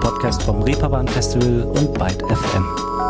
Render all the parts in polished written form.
Podcast vom Reeperbahn Festival und Byte FM.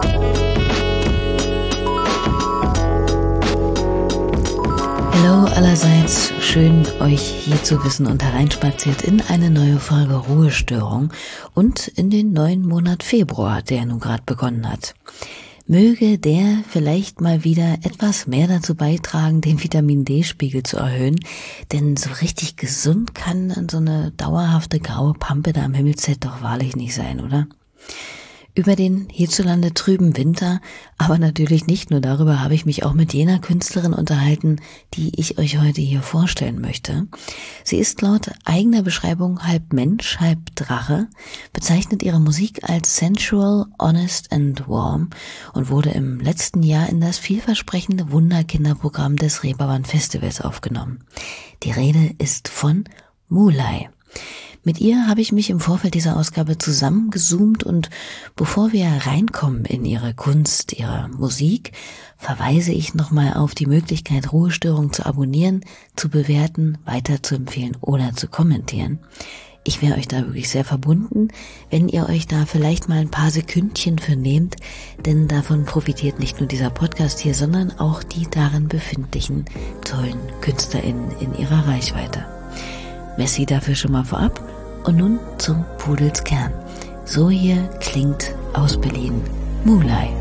Hallo allerseits, schön euch hier zu wissen und hereinspaziert in eine neue Folge Ruhestörung und in den neuen Monat Februar, der nun gerade begonnen hat. Möge der vielleicht mal wieder etwas mehr dazu beitragen, den Vitamin-D-Spiegel zu erhöhen, denn so richtig gesund kann so eine dauerhafte graue Pampe da am Himmelszelt doch wahrlich nicht sein, oder? Über den hierzulande trüben Winter, aber natürlich nicht nur darüber, habe ich mich auch mit jener Künstlerin unterhalten, die ich euch heute hier vorstellen möchte. Sie ist laut eigener Beschreibung halb Mensch, halb Drache, bezeichnet ihre Musik als sensual, honest and warm und wurde im letzten Jahr in das vielversprechende Wunderkinderprogramm des Reeperbahn Festivals aufgenommen. Die Rede ist von Mulay. Mit ihr habe ich mich im Vorfeld dieser Ausgabe zusammengezoomt und bevor wir reinkommen in ihre Kunst, ihre Musik, verweise ich nochmal auf die Möglichkeit, Ruhestörung zu abonnieren, zu bewerten, weiterzuempfehlen oder zu kommentieren. Ich wäre euch da wirklich sehr verbunden, wenn ihr euch da vielleicht mal ein paar Sekündchen für nehmt, denn davon profitiert nicht nur dieser Podcast hier, sondern auch die darin befindlichen tollen KünstlerInnen in ihrer Reichweite. Merci dafür schon mal vorab und nun zum Pudelskern. So hier klingt aus Berlin Mulay.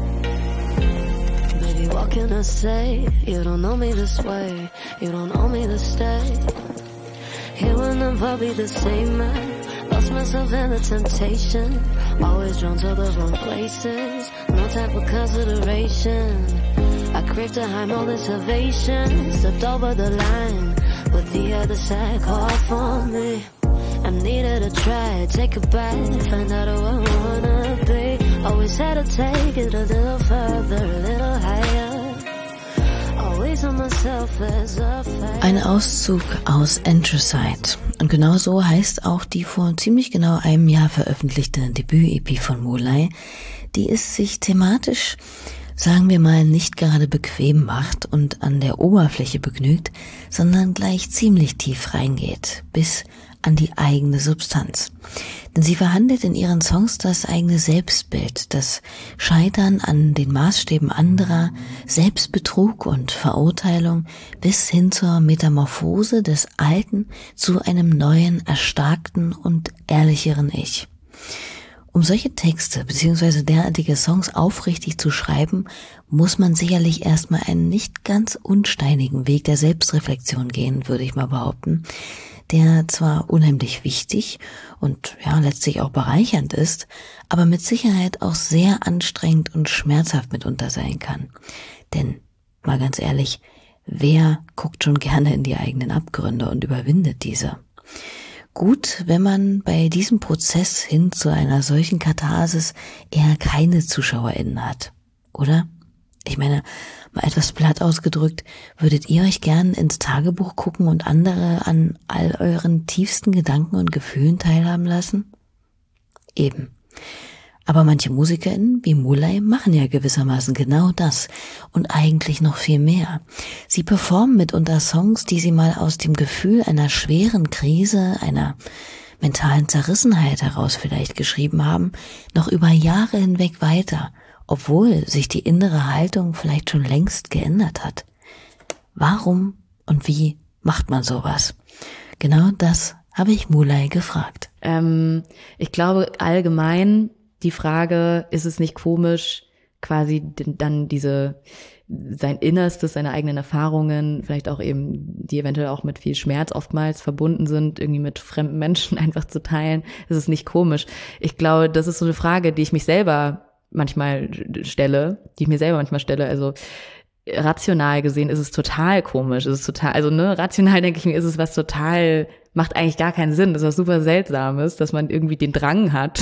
Baby, what can I say? You don't know me this way. You don't know me to stay. Here will never be the same man. Lost myself in the temptation. Always drawn to the wrong places. No time for consideration. I crave to hide more than salvation. Stepped over the line. But the other side called for me. I needed to try, take a bite, find out who I wanna be. Always had to take it a little further, a little higher. Always on myself as a fight. Ein Auszug aus Anthracite. Und genau so heißt auch die vor ziemlich genau einem Jahr veröffentlichte Debüt-EP von Mulay, die es sich thematisch, sagen wir mal, nicht gerade bequem macht und an der Oberfläche begnügt, sondern gleich ziemlich tief reingeht, bis an die eigene Substanz. Denn sie verhandelt in ihren Songs das eigene Selbstbild, das Scheitern an den Maßstäben anderer, Selbstbetrug und Verurteilung bis hin zur Metamorphose des Alten zu einem neuen, erstarkten und ehrlicheren Ich. Um solche Texte bzw. derartige Songs aufrichtig zu schreiben, muss man sicherlich erstmal einen nicht ganz unsteinigen Weg der Selbstreflexion gehen, würde ich mal behaupten, der zwar unheimlich wichtig und ja letztlich auch bereichernd ist, aber mit Sicherheit auch sehr anstrengend und schmerzhaft mitunter sein kann. Denn, mal ganz ehrlich, wer guckt schon gerne in die eigenen Abgründe und überwindet diese? Gut, wenn man bei diesem Prozess hin zu einer solchen Katharsis eher keine ZuschauerInnen hat, oder? Ich meine, mal etwas platt ausgedrückt, würdet ihr euch gern ins Tagebuch gucken und andere an all euren tiefsten Gedanken und Gefühlen teilhaben lassen? Eben. Aber manche MusikerInnen wie Mulay machen ja gewissermaßen genau das und eigentlich noch viel mehr. Sie performen mitunter Songs, die sie mal aus dem Gefühl einer schweren Krise, einer mentalen Zerrissenheit heraus vielleicht geschrieben haben, noch über Jahre hinweg weiter, obwohl sich die innere Haltung vielleicht schon längst geändert hat. Warum und wie macht man sowas? Genau das habe ich Mulay gefragt. Ich glaube allgemein die Frage, ist es nicht komisch, quasi dann sein Innerstes, seine eigenen Erfahrungen, vielleicht auch eben, die eventuell auch mit viel Schmerz oftmals verbunden sind, irgendwie mit fremden Menschen einfach zu teilen, ist es nicht komisch. Ich glaube, das ist so eine Frage, die ich mir selber manchmal stelle, also rational gesehen ist es total komisch, rational denke ich mir, ist es was total, macht eigentlich gar keinen Sinn, das ist was super Seltsames, dass man irgendwie den Drang hat,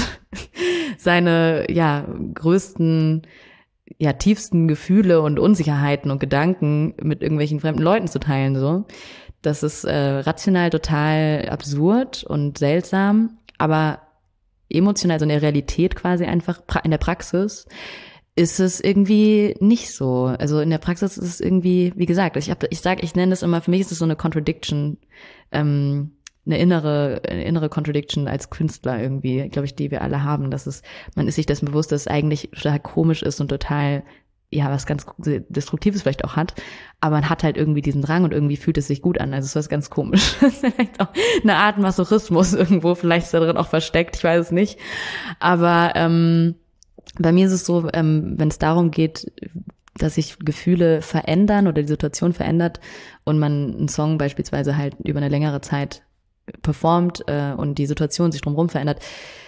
seine, größten, tiefsten Gefühle und Unsicherheiten und Gedanken mit irgendwelchen fremden Leuten zu teilen, so. Das ist rational total absurd und seltsam, aber emotional, so in der Realität quasi einfach, in der Praxis, ist es irgendwie nicht so. Also in der Praxis ist es irgendwie, wie gesagt, ich nenne das immer, für mich ist es so eine Contradiction, eine innere Contradiction als Künstler irgendwie, glaube ich, die wir alle haben, man ist sich dessen bewusst, dass es eigentlich total komisch ist und total, ja, was ganz Destruktives vielleicht auch hat, aber man hat halt irgendwie diesen Drang und irgendwie fühlt es sich gut an, also es ist was ganz komisch. Das ist vielleicht auch eine Art Masochismus irgendwo, vielleicht ist da drin auch versteckt, ich weiß es nicht, aber bei mir ist es so, wenn es darum geht, dass sich Gefühle verändern oder die Situation verändert und man einen Song beispielsweise halt über eine längere Zeit performt und die Situation sich drumherum verändert,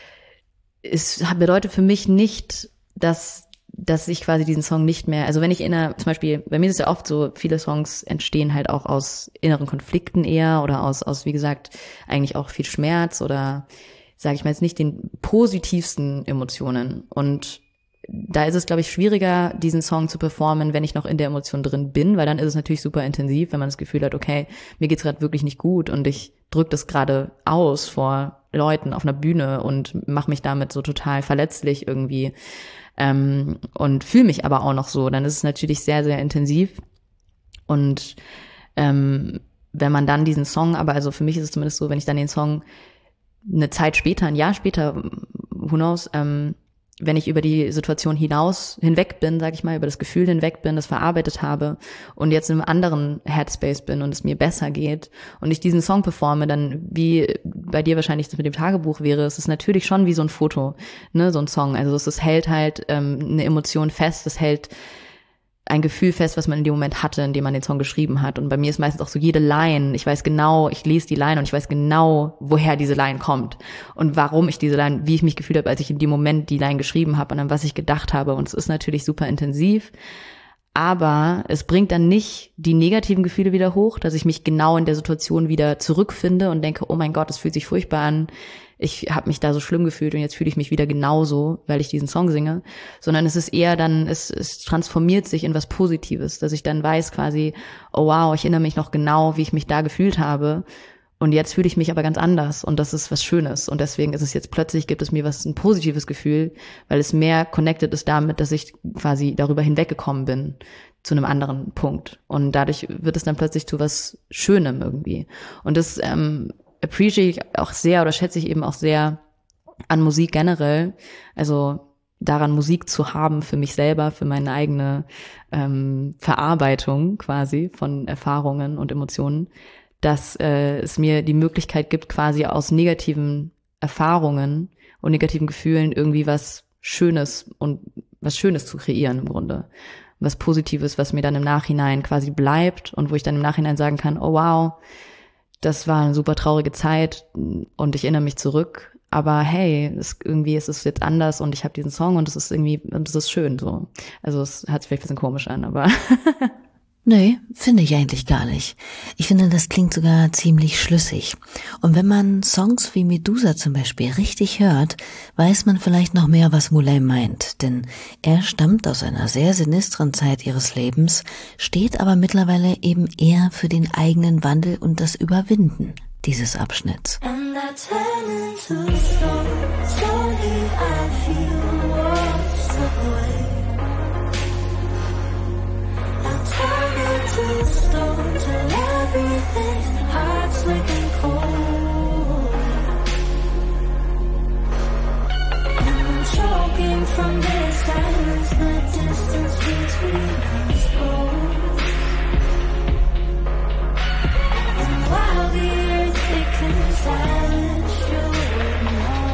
es bedeutet für mich nicht, dass ich quasi diesen Song nicht mehr, also wenn ich zum Beispiel, bei mir ist es ja oft so, viele Songs entstehen halt auch aus inneren Konflikten eher oder aus, wie gesagt, eigentlich auch viel Schmerz oder, sage ich mal jetzt nicht, den positivsten Emotionen. Und da ist es, glaube ich, schwieriger, diesen Song zu performen, wenn ich noch in der Emotion drin bin, weil dann ist es natürlich super intensiv, wenn man das Gefühl hat, okay, mir geht's gerade wirklich nicht gut und ich drücke das gerade aus vor Leuten auf einer Bühne und mache mich damit so total verletzlich irgendwie und fühle mich aber auch noch so, dann ist es natürlich sehr, sehr intensiv. Und wenn man dann diesen Song, aber also für mich ist es zumindest so, wenn ich dann den Song eine Zeit später, ein Jahr später, who knows, wenn ich über die Situation hinweg bin, sage ich mal, über das Gefühl hinweg bin, das verarbeitet habe und jetzt in einem anderen Headspace bin und es mir besser geht und ich diesen Song performe, dann wie bei dir wahrscheinlich das mit dem Tagebuch wäre, es ist natürlich schon wie so ein Foto, ne, so ein Song. Also es hält halt eine Emotion fest, es hält ein Gefühl fest, was man in dem Moment hatte, in dem man den Song geschrieben hat. Und bei mir ist meistens auch so jede Line, ich weiß genau, ich lese die Line und ich weiß genau, woher diese Line kommt und warum ich diese Line, wie ich mich gefühlt habe, als ich in dem Moment die Line geschrieben habe und an was ich gedacht habe. Und es ist natürlich super intensiv, aber es bringt dann nicht die negativen Gefühle wieder hoch, dass ich mich genau in der Situation wieder zurückfinde und denke, oh mein Gott, das fühlt sich furchtbar an. Ich habe mich da so schlimm gefühlt und jetzt fühle ich mich wieder genauso, weil ich diesen Song singe, sondern es ist eher dann, es transformiert sich in was Positives, dass ich dann weiß quasi, oh wow, ich erinnere mich noch genau, wie ich mich da gefühlt habe und jetzt fühle ich mich aber ganz anders und das ist was Schönes und deswegen ist es jetzt plötzlich, gibt es mir ein positives Gefühl, weil es mehr connected ist damit, dass ich quasi darüber hinweggekommen bin zu einem anderen Punkt und dadurch wird es dann plötzlich zu was Schönem irgendwie und das appreciate ich auch sehr oder schätze ich eben auch sehr an Musik generell, also daran Musik zu haben für mich selber, für meine eigene Verarbeitung quasi von Erfahrungen und Emotionen, dass es mir die Möglichkeit gibt, quasi aus negativen Erfahrungen und negativen Gefühlen irgendwie was Schönes zu kreieren im Grunde. Was Positives, was mir dann im Nachhinein quasi bleibt und wo ich dann im Nachhinein sagen kann, oh wow, das war eine super traurige Zeit und ich erinnere mich zurück, aber hey, irgendwie ist es jetzt anders und ich habe diesen Song und es ist schön so. Also es hört sich vielleicht ein bisschen komisch an, aber Nee, finde ich eigentlich gar nicht. Ich finde, das klingt sogar ziemlich schlüssig. Und wenn man Songs wie Medusa zum Beispiel richtig hört, weiß man vielleicht noch mehr, was Moulay meint. Denn er stammt aus einer sehr sinistren Zeit ihres Lebens, steht aber mittlerweile eben eher für den eigenen Wandel und das Überwinden dieses Abschnitts. And I turn into stone, slowly I feel walls away. To stone till everything's hard, slick and cold. And I'm choking from this silence, the distance between us grows. And while the earth thickens, silence you would know.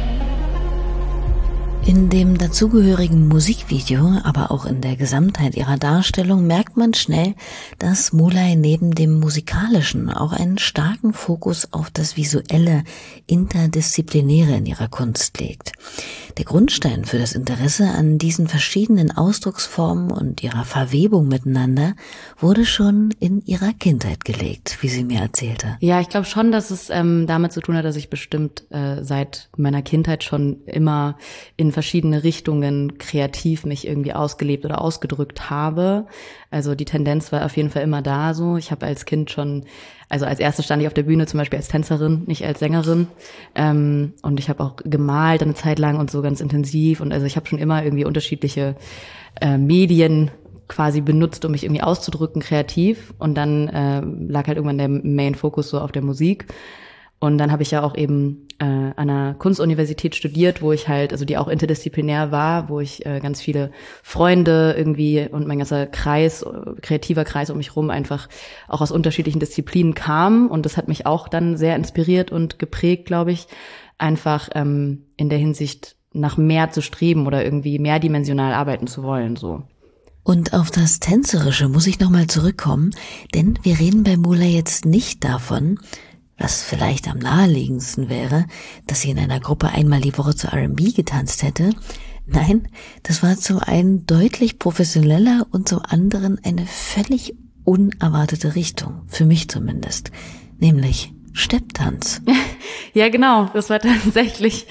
In dem dazugehörigen Musikvideo, aber auch in der Gesamtheit ihrer Darstellung merkt man schnell, dass Moulay neben dem Musikalischen auch einen starken Fokus auf das Visuelle, Interdisziplinäre in ihrer Kunst legt. Der Grundstein für das Interesse an diesen verschiedenen Ausdrucksformen und ihrer Verwebung miteinander wurde schon in ihrer Kindheit gelegt, wie sie mir erzählte. Ja, ich glaube schon, dass es damit zu tun hat, dass ich bestimmt seit meiner Kindheit schon immer in verschiedene Richtungen kreativ mich irgendwie ausgelebt oder ausgedrückt habe. Also die Tendenz war auf jeden Fall immer da so. Ich habe als Kind schon, also als erstes stand ich auf der Bühne zum Beispiel als Tänzerin, nicht als Sängerin. Und ich habe auch gemalt eine Zeit lang und so ganz intensiv. Und also ich habe schon immer irgendwie unterschiedliche Medien quasi benutzt, um mich irgendwie auszudrücken, kreativ. Und dann lag halt irgendwann der Main-Fokus so auf der Musik. Und dann habe ich ja auch eben an einer Kunstuniversität studiert, wo ich halt, also die auch interdisziplinär war, wo ich ganz viele Freunde irgendwie und mein ganzer Kreis, kreativer Kreis um mich rum einfach auch aus unterschiedlichen Disziplinen kam. Und das hat mich auch dann sehr inspiriert und geprägt, glaube ich, einfach in der Hinsicht nach mehr zu streben oder irgendwie mehrdimensional arbeiten zu wollen, so. Und auf das Tänzerische muss ich nochmal zurückkommen, denn wir reden bei Moulay jetzt nicht davon, was vielleicht am naheliegendsten wäre, dass sie in einer Gruppe einmal die Woche zu R&B getanzt hätte. Nein, das war zum einen deutlich professioneller und zum anderen eine völlig unerwartete Richtung, für mich zumindest, nämlich Stepptanz. Ja, genau, das war tatsächlich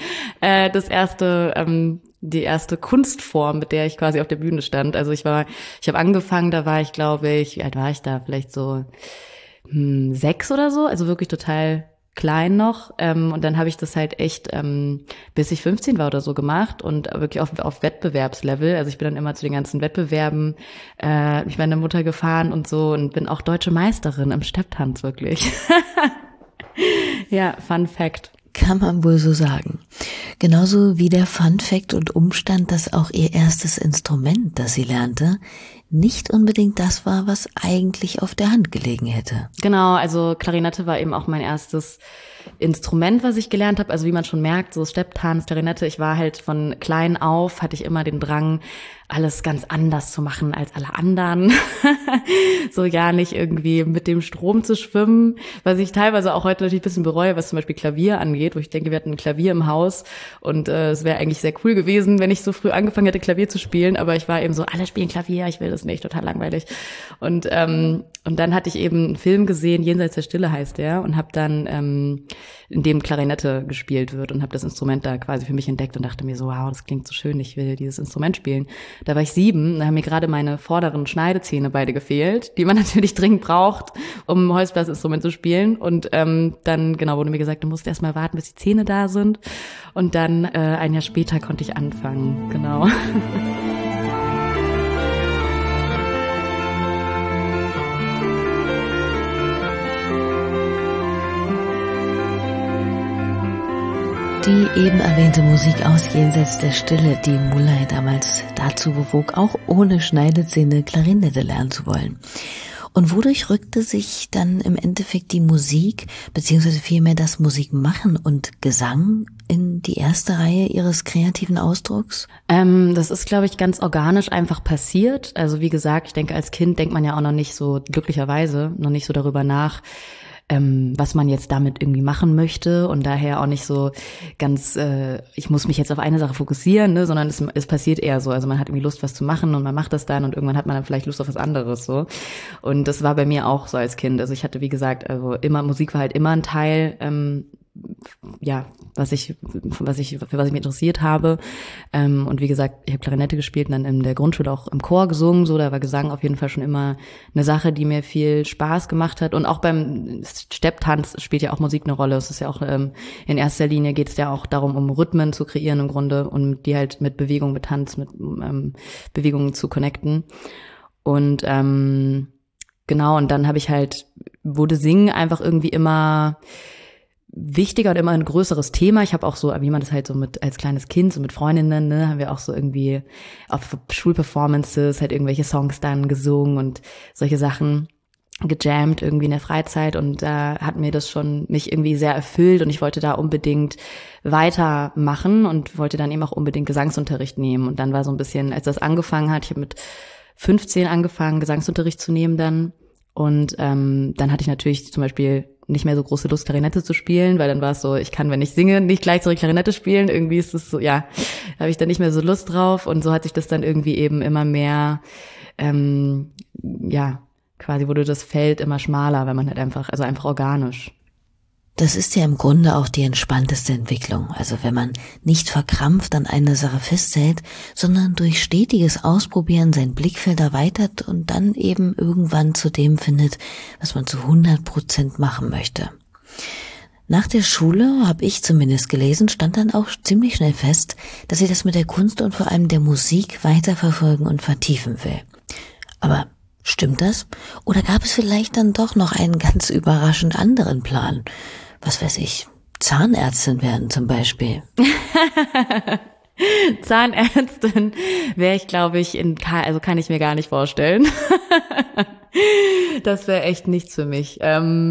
die erste Kunstform, mit der ich quasi auf der Bühne stand. Also ich habe angefangen, da war ich, glaube ich, wie alt war ich da? Vielleicht so 6 oder so, also wirklich total klein noch. Und dann habe ich das halt echt, bis ich 15 war oder so gemacht und wirklich auf Wettbewerbslevel. Also ich bin dann immer zu den ganzen Wettbewerben mit meiner Mutter gefahren und so und bin auch deutsche Meisterin im Stepptanz, wirklich. Ja, Fun Fact. Kann man wohl so sagen. Genauso wie der Fun Fact und Umstand, dass auch ihr erstes Instrument, das sie lernte, nicht unbedingt das war, was eigentlich auf der Hand gelegen hätte. Genau, also Klarinette war eben auch mein erstes Instrument, was ich gelernt habe. Also wie man schon merkt, so Stepptanz, Klarinette, ich war halt von klein auf, hatte ich immer den Drang, alles ganz anders zu machen als alle anderen. So ja, nicht irgendwie mit dem Strom zu schwimmen, was ich teilweise auch heute natürlich ein bisschen bereue, was zum Beispiel Klavier angeht, wo ich denke, wir hatten ein Klavier im Haus und es wäre eigentlich sehr cool gewesen, wenn ich so früh angefangen hätte, Klavier zu spielen, aber ich war eben so, alle spielen Klavier, ich will das nicht, total langweilig. Und dann hatte ich eben einen Film gesehen, Jenseits der Stille heißt der, und habe dann in dem Klarinette gespielt wird und habe das Instrument da quasi für mich entdeckt und dachte mir so, wow, das klingt so schön, ich will dieses Instrument spielen. Da war ich 7, da haben mir gerade meine vorderen Schneidezähne beide gefehlt, die man natürlich dringend braucht, um ein Holzblasinstrument zu spielen. Und dann genau wurde mir gesagt, du musst erst mal warten, bis die Zähne da sind. Und dann ein Jahr später konnte ich anfangen, genau. Die eben erwähnte Musik aus Jenseits der Stille, die Moulay damals dazu bewog, auch ohne Schneidezähne Klarinette lernen zu wollen. Und wodurch rückte sich dann im Endeffekt die Musik, beziehungsweise vielmehr das Musikmachen und Gesang in die erste Reihe ihres kreativen Ausdrucks? Das ist, glaube ich, ganz organisch einfach passiert. Also wie gesagt, ich denke, als Kind denkt man ja auch noch nicht so, glücklicherweise, noch nicht so darüber nach, was man jetzt damit irgendwie machen möchte und daher auch nicht so ganz, ich muss mich jetzt auf eine Sache fokussieren, ne, sondern es passiert eher so. Also man hat irgendwie Lust, was zu machen und man macht das dann und irgendwann hat man dann vielleicht Lust auf was anderes, so. Und das war bei mir auch so als Kind. Also ich hatte, wie gesagt, also Musik war halt immer ein Teil, ja, für was ich mich interessiert habe. Und wie gesagt, ich habe Klarinette gespielt und dann in der Grundschule auch im Chor gesungen. So, da war Gesang auf jeden Fall schon immer eine Sache, die mir viel Spaß gemacht hat. Und auch beim Stepptanz spielt ja auch Musik eine Rolle. Es ist ja auch in erster Linie geht es ja auch darum, um Rhythmen zu kreieren im Grunde und die halt mit Bewegung, mit Tanz, mit Bewegungen zu connecten. Und genau, und dann wurde Singen einfach irgendwie immer wichtiger und immer ein größeres Thema. Ich habe auch so, wie man das halt so mit als kleines Kind, so mit Freundinnen, ne, haben wir auch so irgendwie auf Schulperformances halt irgendwelche Songs dann gesungen und solche Sachen gejammt irgendwie in der Freizeit und da hat mir das schon mich irgendwie sehr erfüllt und ich wollte da unbedingt weitermachen und wollte dann eben auch unbedingt Gesangsunterricht nehmen und dann war so ein bisschen, als das angefangen hat, ich habe mit 15 angefangen, Gesangsunterricht zu nehmen dann und dann hatte ich natürlich zum Beispiel nicht mehr so große Lust, Klarinette zu spielen, weil dann war es so, ich kann, wenn ich singe, nicht gleichzeitig Klarinette spielen. Irgendwie ist es so, ja, da habe ich dann nicht mehr so Lust drauf. Und so hat sich das dann irgendwie eben immer mehr, ja, quasi wurde das Feld immer schmaler, weil man halt einfach organisch. Das ist ja im Grunde auch die entspannteste Entwicklung. Also wenn man nicht verkrampft an einer Sache festhält, sondern durch stetiges Ausprobieren sein Blickfeld erweitert und dann eben irgendwann zu dem findet, was man zu 100% machen möchte. Nach der Schule, habe ich zumindest gelesen, stand dann auch ziemlich schnell fest, dass sie das mit der Kunst und vor allem der Musik weiterverfolgen und vertiefen will. Aber stimmt das? Oder gab es vielleicht dann doch noch einen ganz überraschend anderen Plan? was weiß ich, Zahnärztin werden zum Beispiel? Zahnärztin wäre ich, glaube ich, also kann ich mir gar nicht vorstellen. Das wäre echt nichts für mich.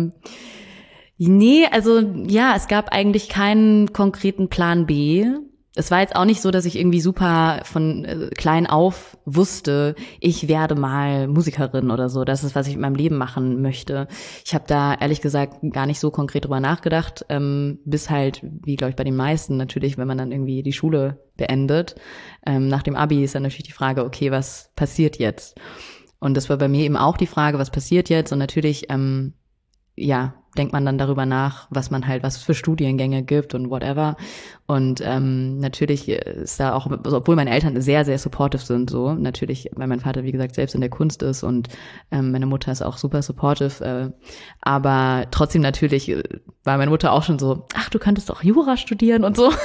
Nee, also ja, es gab eigentlich keinen konkreten Plan B. Es war jetzt auch nicht so, dass ich irgendwie super von klein auf wusste, ich werde mal Musikerin oder so. Das ist, was ich in meinem Leben machen möchte. Ich habe da ehrlich gesagt gar nicht so konkret drüber nachgedacht, bis halt, wie glaube ich bei den meisten natürlich, wenn man dann irgendwie die Schule beendet. Nach dem Abi ist dann natürlich die Frage, okay, was passiert jetzt? Und das war bei mir eben auch die Frage, was passiert jetzt? Und natürlich, denkt man dann darüber nach, was es für Studiengänge gibt und whatever. Und natürlich ist da auch, obwohl meine Eltern sehr, sehr supportive sind, so natürlich, weil mein Vater, wie gesagt, selbst in der Kunst ist und meine Mutter ist auch super supportive, aber trotzdem natürlich war meine Mutter auch schon so, ach, du könntest doch Jura studieren und so.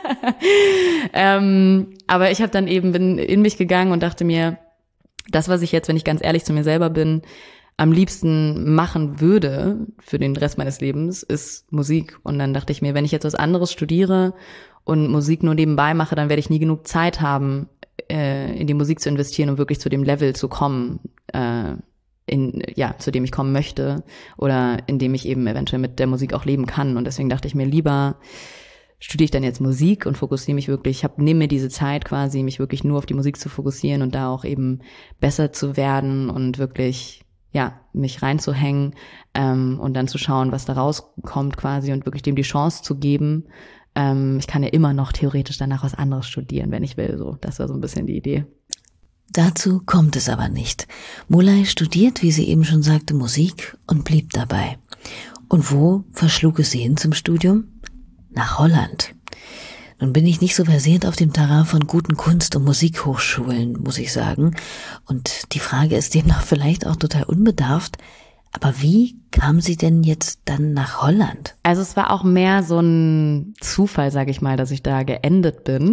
Aber ich habe dann bin in mich gegangen und dachte mir, das, was ich jetzt, wenn ich ganz ehrlich zu mir selber bin, am liebsten machen würde für den Rest meines Lebens, ist Musik. Und dann dachte ich mir, wenn ich jetzt was anderes studiere und Musik nur nebenbei mache, dann werde ich nie genug Zeit haben, in die Musik zu investieren, um wirklich zu dem Level zu kommen, zu dem ich kommen möchte oder in dem ich eben eventuell mit der Musik auch leben kann. Und deswegen dachte ich mir, lieber studiere ich dann jetzt Musik und fokussiere mich wirklich, nehme mir diese Zeit quasi, mich wirklich nur auf die Musik zu fokussieren und da auch eben besser zu werden und wirklich mich reinzuhängen und dann zu schauen, was da rauskommt quasi und wirklich dem die Chance zu geben. Ich kann ja immer noch theoretisch danach was anderes studieren, wenn ich will. So, das war so ein bisschen die Idee. Dazu kommt es aber nicht. Moulay studiert, wie sie eben schon sagte, Musik und blieb dabei. Und wo verschlug es sie hin zum Studium? Nach Holland. Nun bin ich nicht so versiert auf dem Terrain von guten Kunst- und Musikhochschulen, muss ich sagen. Und die Frage ist demnach vielleicht auch total unbedarft. Aber wie kam sie denn jetzt dann nach Holland? Also es war auch mehr so ein Zufall, sage ich mal, dass ich da geendet bin.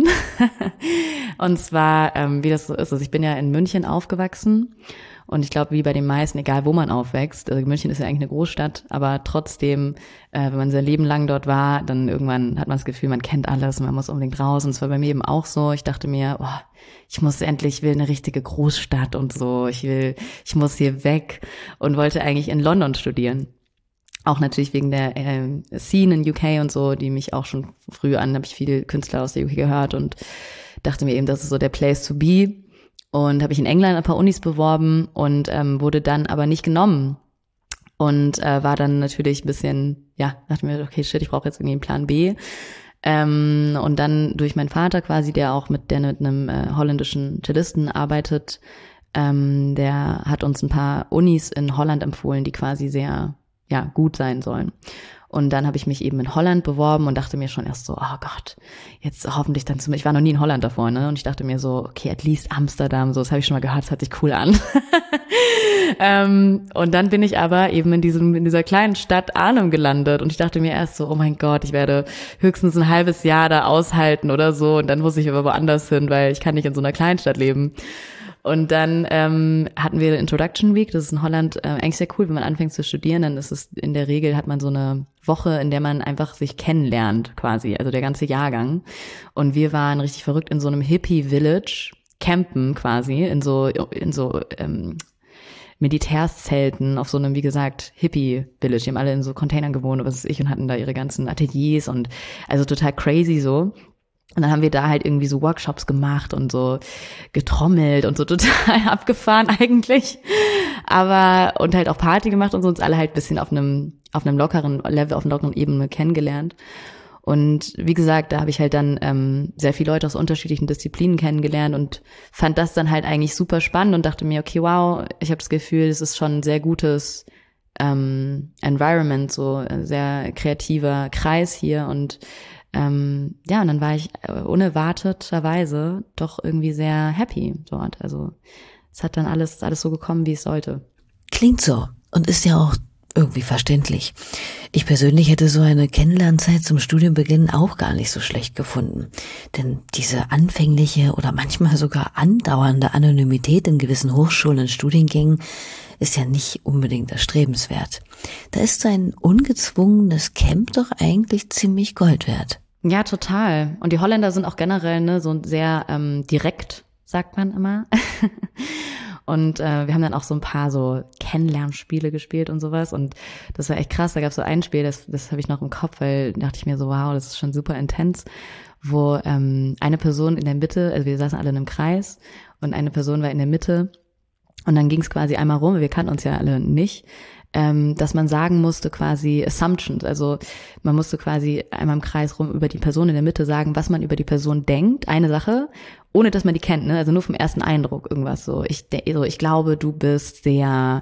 Und zwar, wie das so ist, also ich bin ja in München aufgewachsen. Und ich glaube, wie bei den meisten, egal wo man aufwächst, also München ist ja eigentlich eine Großstadt, aber trotzdem, wenn man sein Leben lang dort war, dann irgendwann hat man das Gefühl, man kennt alles und man muss unbedingt raus. Und es war bei mir eben auch so. Ich dachte mir, ich will eine richtige Großstadt und so. Ich muss hier weg und wollte eigentlich in London studieren. Auch natürlich wegen der Scene in UK und so, die mich auch schon früh habe ich viele Künstler aus der UK gehört und dachte mir eben, das ist so der Place to be. Und habe ich in England ein paar Unis beworben und wurde dann aber nicht genommen. Und war dann natürlich ein bisschen, dachte mir, okay, shit, ich brauche jetzt irgendwie einen Plan B. Und dann durch meinen Vater quasi, der mit einem holländischen Cellisten arbeitet, der hat uns ein paar Unis in Holland empfohlen, die quasi sehr, gut sein sollen. Und dann habe ich mich eben in Holland beworben und dachte mir schon erst so, oh Gott, jetzt hoffentlich dann ich war noch nie in Holland davor, ne? Und ich dachte mir so, okay, at least Amsterdam, so, das habe ich schon mal gehört, das hört sich cool an. Und dann bin ich aber eben in dieser kleinen Stadt Arnhem gelandet und ich dachte mir erst so, oh mein Gott, ich werde höchstens ein halbes Jahr da aushalten oder so und dann muss ich aber woanders hin, weil ich kann nicht in so einer Kleinstadt leben. Und dann hatten wir Introduction Week, das ist in Holland eigentlich sehr cool, wenn man anfängt zu studieren, dann ist es in der Regel, hat man so eine Woche, in der man einfach sich kennenlernt quasi, also der ganze Jahrgang. Und wir waren richtig verrückt in so einem Hippie-Village, campen quasi, in so Militärszelten auf so einem, wie gesagt, Hippie-Village. Die haben alle in so Containern gewohnt, was weiß ich, und hatten da ihre ganzen Ateliers und also total crazy so. Und dann haben wir da halt irgendwie so Workshops gemacht und so getrommelt und so total abgefahren eigentlich. Und halt auch Party gemacht und so, uns alle halt ein bisschen auf einem lockeren Level, auf einer lockeren Ebene kennengelernt. Und wie gesagt, da habe ich halt dann sehr viele Leute aus unterschiedlichen Disziplinen kennengelernt und fand das dann halt eigentlich super spannend und dachte mir, okay, wow, ich habe das Gefühl, es ist schon ein sehr gutes Environment, so ein sehr kreativer Kreis hier und und dann war ich unerwarteterweise doch irgendwie sehr happy dort. Also es hat dann alles so gekommen, wie es sollte. Klingt so und ist ja auch irgendwie verständlich. Ich persönlich hätte so eine Kennenlernzeit zum Studienbeginn auch gar nicht so schlecht gefunden. Denn diese anfängliche oder manchmal sogar andauernde Anonymität in gewissen Hochschulen und Studiengängen ist ja nicht unbedingt erstrebenswert. Da ist so ein ungezwungenes Camp doch eigentlich ziemlich Gold wert. Ja, total. Und die Holländer sind auch generell ne, so sehr direkt, sagt man immer. Und wir haben dann auch so ein paar so Kennenlernspiele gespielt und sowas. Und das war echt krass. Da gab es so ein Spiel, das habe ich noch im Kopf, weil dachte ich mir so, wow, das ist schon super intens, wo eine Person in der Mitte, also wir saßen alle in einem Kreis und eine Person war in der Mitte. Und dann ging es quasi einmal rum, wir kannten uns ja alle nicht, dass man sagen musste quasi Assumptions, also man musste quasi einmal im Kreis rum über die Person in der Mitte sagen, was man über die Person denkt, eine Sache, ohne dass man die kennt, ne? Also nur vom ersten Eindruck irgendwas so. Ich glaube, du bist sehr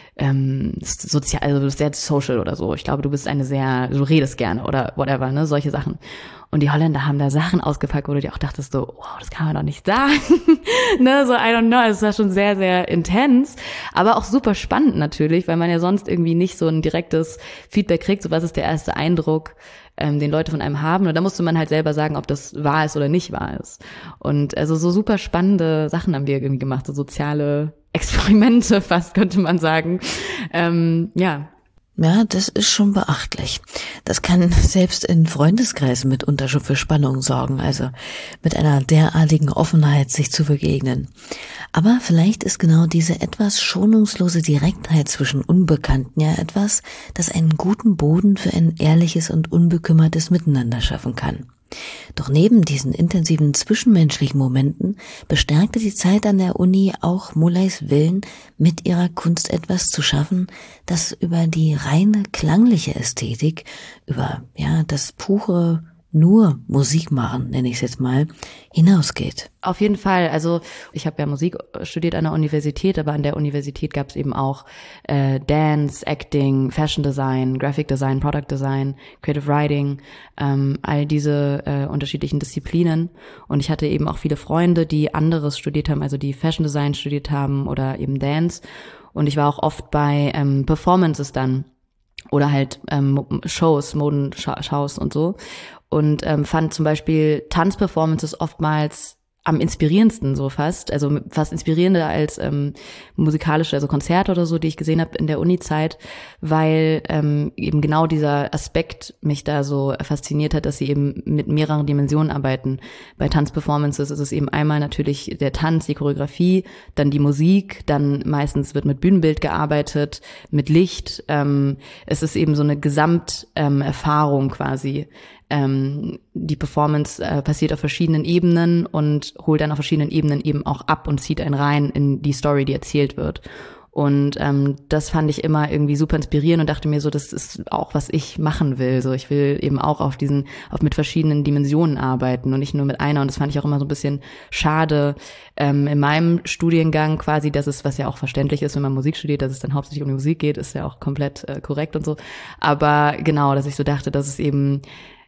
sozial, also du bist sehr social oder so. Ich glaube, du redest gerne oder whatever, ne? Solche Sachen. Und die Holländer haben da Sachen ausgepackt, wo du dir auch dachtest so, wow, das kann man doch nicht sagen. Ne, so, I don't know, es war schon sehr, sehr intens, aber auch super spannend natürlich, weil man ja sonst irgendwie nicht so ein direktes Feedback kriegt, so was ist der erste Eindruck, den Leute von einem haben. Und da musste man halt selber sagen, ob das wahr ist oder nicht wahr ist. Und also so super spannende Sachen haben wir irgendwie gemacht, so soziale Experimente fast, könnte man sagen. Ja. Ja, das ist schon beachtlich. Das kann selbst in Freundeskreisen mitunter schon für Spannung sorgen, also mit einer derartigen Offenheit sich zu begegnen. Aber vielleicht ist genau diese etwas schonungslose Direktheit zwischen Unbekannten ja etwas, das einen guten Boden für ein ehrliches und unbekümmertes Miteinander schaffen kann. Doch neben diesen intensiven zwischenmenschlichen Momenten bestärkte die Zeit an der Uni auch Moulays Willen, mit ihrer Kunst etwas zu schaffen, das über die reine klangliche Ästhetik, über das pure nur Musik machen, nenne ich es jetzt mal, hinausgeht. Auf jeden Fall. Also ich habe ja Musik studiert an der Universität, aber an der Universität gab es eben auch Dance, Acting, Fashion Design, Graphic Design, Product Design, Creative Writing, all diese unterschiedlichen Disziplinen. Und ich hatte eben auch viele Freunde, die anderes studiert haben, also die Fashion Design studiert haben oder eben Dance. Und ich war auch oft bei Performances dann oder halt Shows, Modenshows und so. Und fand zum Beispiel Tanzperformances oftmals am inspirierendsten so fast, also fast inspirierender als musikalische, also Konzerte oder so, die ich gesehen habe in der Uni-Zeit, weil eben genau dieser Aspekt mich da so fasziniert hat, dass sie eben mit mehreren Dimensionen arbeiten. Bei Tanzperformances ist es eben einmal natürlich der Tanz, die Choreografie, dann die Musik, dann meistens wird mit Bühnenbild gearbeitet, mit Licht. Es ist eben so eine Gesamterfahrung quasi. Die Performance passiert auf verschiedenen Ebenen und holt dann auf verschiedenen Ebenen eben auch ab und zieht einen rein in die Story, die erzählt wird. Und das fand ich immer irgendwie super inspirierend und dachte mir so, das ist auch, was ich machen will. So, ich will eben auch mit verschiedenen Dimensionen arbeiten und nicht nur mit einer. Und das fand ich auch immer so ein bisschen schade in meinem Studiengang quasi, dass es, was ja auch verständlich ist, wenn man Musik studiert, dass es dann hauptsächlich um die Musik geht, ist ja auch komplett korrekt und so. Aber genau, dass ich so dachte, dass es eben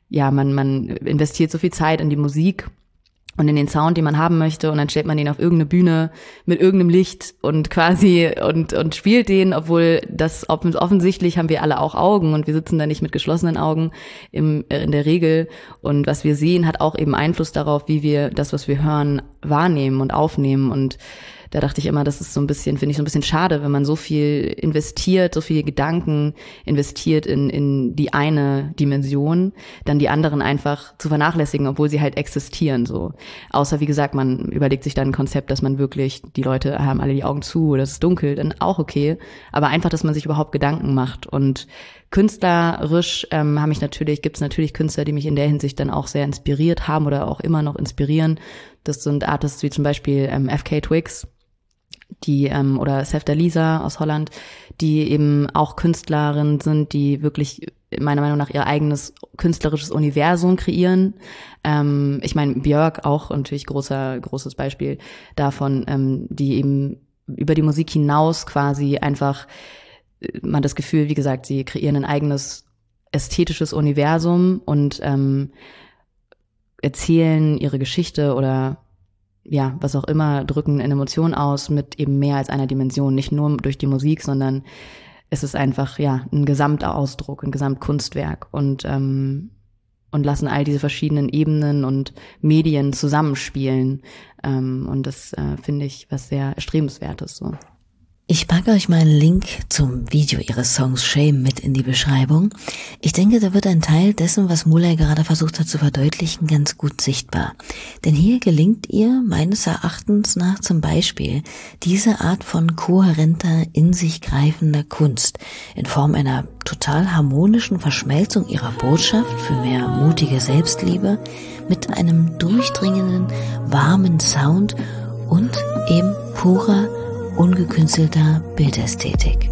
man investiert so viel Zeit in die Musik und in den Sound, den man haben möchte, und dann stellt man den auf irgendeine Bühne mit irgendeinem Licht und quasi und spielt den, obwohl das offensichtlich haben wir alle auch Augen und wir sitzen da nicht mit geschlossenen Augen in der Regel, und was wir sehen, hat auch eben Einfluss darauf, wie wir das, was wir hören, wahrnehmen und aufnehmen. Und da dachte ich immer, das ist finde ich so ein bisschen schade, wenn man so viel investiert, so viel Gedanken investiert in die eine Dimension, dann die anderen einfach zu vernachlässigen, obwohl sie halt existieren, so. Außer, wie gesagt, man überlegt sich dann ein Konzept, dass man wirklich, die Leute haben alle die Augen zu oder es ist dunkel, dann auch okay. Aber einfach, dass man sich überhaupt Gedanken macht. Und künstlerisch gibt's natürlich Künstler, die mich in der Hinsicht dann auch sehr inspiriert haben oder auch immer noch inspirieren. Das sind Artists wie zum Beispiel FK Twigs, die oder Sefta Lisa aus Holland, die eben auch Künstlerinnen sind, die wirklich meiner Meinung nach ihr eigenes künstlerisches Universum kreieren. Ich meine, Björk auch natürlich großes Beispiel davon, die eben über die Musik hinaus quasi einfach, man hat das Gefühl, wie gesagt, sie kreieren ein eigenes ästhetisches Universum und erzählen ihre Geschichte oder was auch immer, drücken eine Emotion aus mit eben mehr als einer Dimension, nicht nur durch die Musik, sondern es ist einfach, ein Gesamtausdruck, ein Gesamtkunstwerk und lassen all diese verschiedenen Ebenen und Medien zusammenspielen. Und das finde ich was sehr Erstrebenswertes, so. Ich packe euch mal einen Link zum Video ihres Songs Shame mit in die Beschreibung. Ich denke, da wird ein Teil dessen, was Mulay gerade versucht hat zu verdeutlichen, ganz gut sichtbar. Denn hier gelingt ihr meines Erachtens nach zum Beispiel diese Art von kohärenter, in sich greifender Kunst in Form einer total harmonischen Verschmelzung ihrer Botschaft für mehr mutige Selbstliebe mit einem durchdringenden, warmen Sound und eben purer, ungekünstelter Bildästhetik.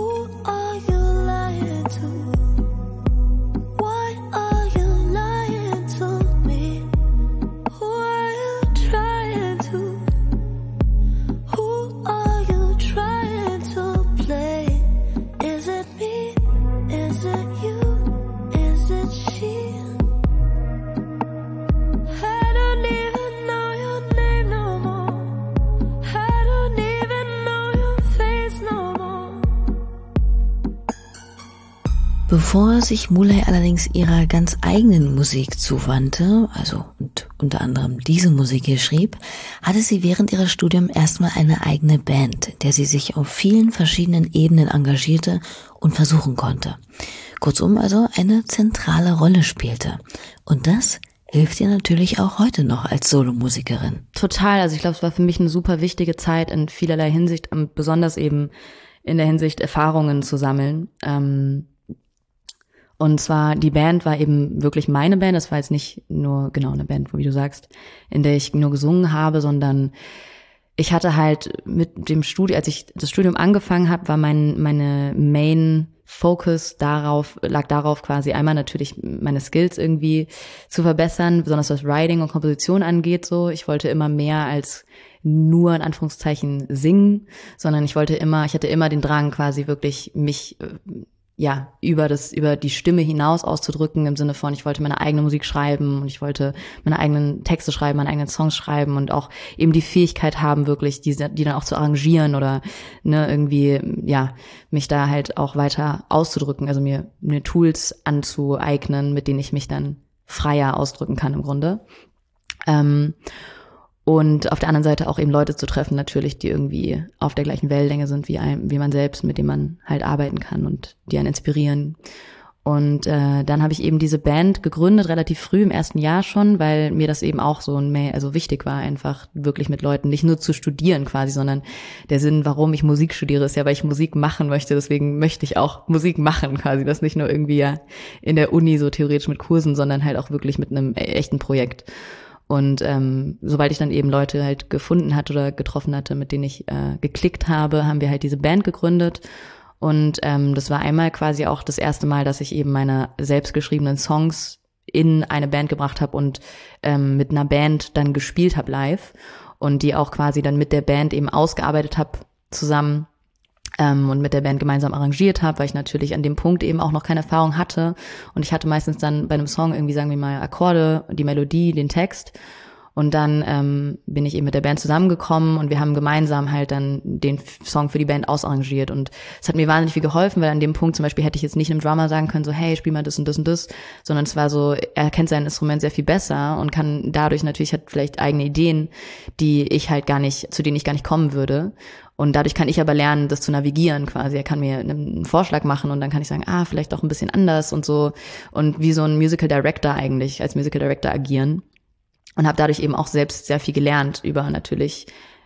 Bevor sich Mulay allerdings ihrer ganz eigenen Musik zuwandte, also und unter anderem diese Musik hier schrieb, hatte sie während ihres Studiums erstmal eine eigene Band, der sie sich auf vielen verschiedenen Ebenen engagierte und versuchen konnte. Kurzum also eine zentrale Rolle spielte. Und das hilft ihr natürlich auch heute noch als Solomusikerin. Total, also ich glaube, es war für mich eine super wichtige Zeit in vielerlei Hinsicht, besonders eben in der Hinsicht Erfahrungen zu sammeln. Und zwar, die Band war eben wirklich meine Band. Das war jetzt nicht nur, genau, eine Band, wie du sagst, in der ich nur gesungen habe, sondern ich hatte halt mit dem Studium, als ich das Studium angefangen habe, war meine Main Focus lag darauf quasi einmal natürlich meine Skills irgendwie zu verbessern, besonders was Writing und Komposition angeht, so. Ich wollte immer mehr als nur in Anführungszeichen singen, sondern ich hatte immer den Drang quasi wirklich mich über die Stimme hinaus auszudrücken, im Sinne von, ich wollte meine eigene Musik schreiben und ich wollte meine eigenen Texte schreiben, meine eigenen Songs schreiben und auch eben die Fähigkeit haben, wirklich die dann auch zu arrangieren oder irgendwie mich da halt auch weiter auszudrücken, also mir Tools anzueignen, mit denen ich mich dann freier ausdrücken kann im Grunde. Und auf der anderen Seite auch eben Leute zu treffen, natürlich, die irgendwie auf der gleichen Wellenlänge sind wie man selbst, mit dem man halt arbeiten kann und die einen inspirieren. Und dann habe ich eben diese Band gegründet, relativ früh im ersten Jahr schon, weil mir das eben auch so wichtig war, einfach wirklich mit Leuten nicht nur zu studieren quasi, sondern der Sinn, warum ich Musik studiere, ist ja, weil ich Musik machen möchte. Deswegen möchte ich auch Musik machen quasi. Das nicht nur irgendwie in der Uni so theoretisch mit Kursen, sondern halt auch wirklich mit einem echten Projekt. Und sobald ich dann eben Leute halt gefunden hatte oder getroffen hatte, mit denen ich geklickt habe, haben wir halt diese Band gegründet. Und das war einmal quasi auch das erste Mal, dass ich eben meine selbstgeschriebenen Songs in eine Band gebracht habe und mit einer Band dann gespielt habe live und die auch quasi dann mit der Band eben ausgearbeitet habe zusammen. Und mit der Band gemeinsam arrangiert habe, weil ich natürlich an dem Punkt eben auch noch keine Erfahrung hatte. Und ich hatte meistens dann bei einem Song irgendwie, sagen wir mal, Akkorde, die Melodie, den Text. Und dann bin ich eben mit der Band zusammengekommen und wir haben gemeinsam halt dann den Song für die Band ausarrangiert. Und es hat mir wahnsinnig viel geholfen, weil an dem Punkt zum Beispiel hätte ich jetzt nicht einem Drummer sagen können, so hey, spiel mal das und das und das, sondern es war so, er kennt sein Instrument sehr viel besser und kann dadurch natürlich, hat vielleicht eigene Ideen, zu denen ich gar nicht kommen würde. Und dadurch kann ich aber lernen, das zu navigieren quasi. Er kann mir einen Vorschlag machen und dann kann ich sagen, vielleicht auch ein bisschen anders und so. Und wie so ein Musical Director eigentlich, als Musical Director agieren. Und habe dadurch eben auch selbst sehr viel gelernt über natürlich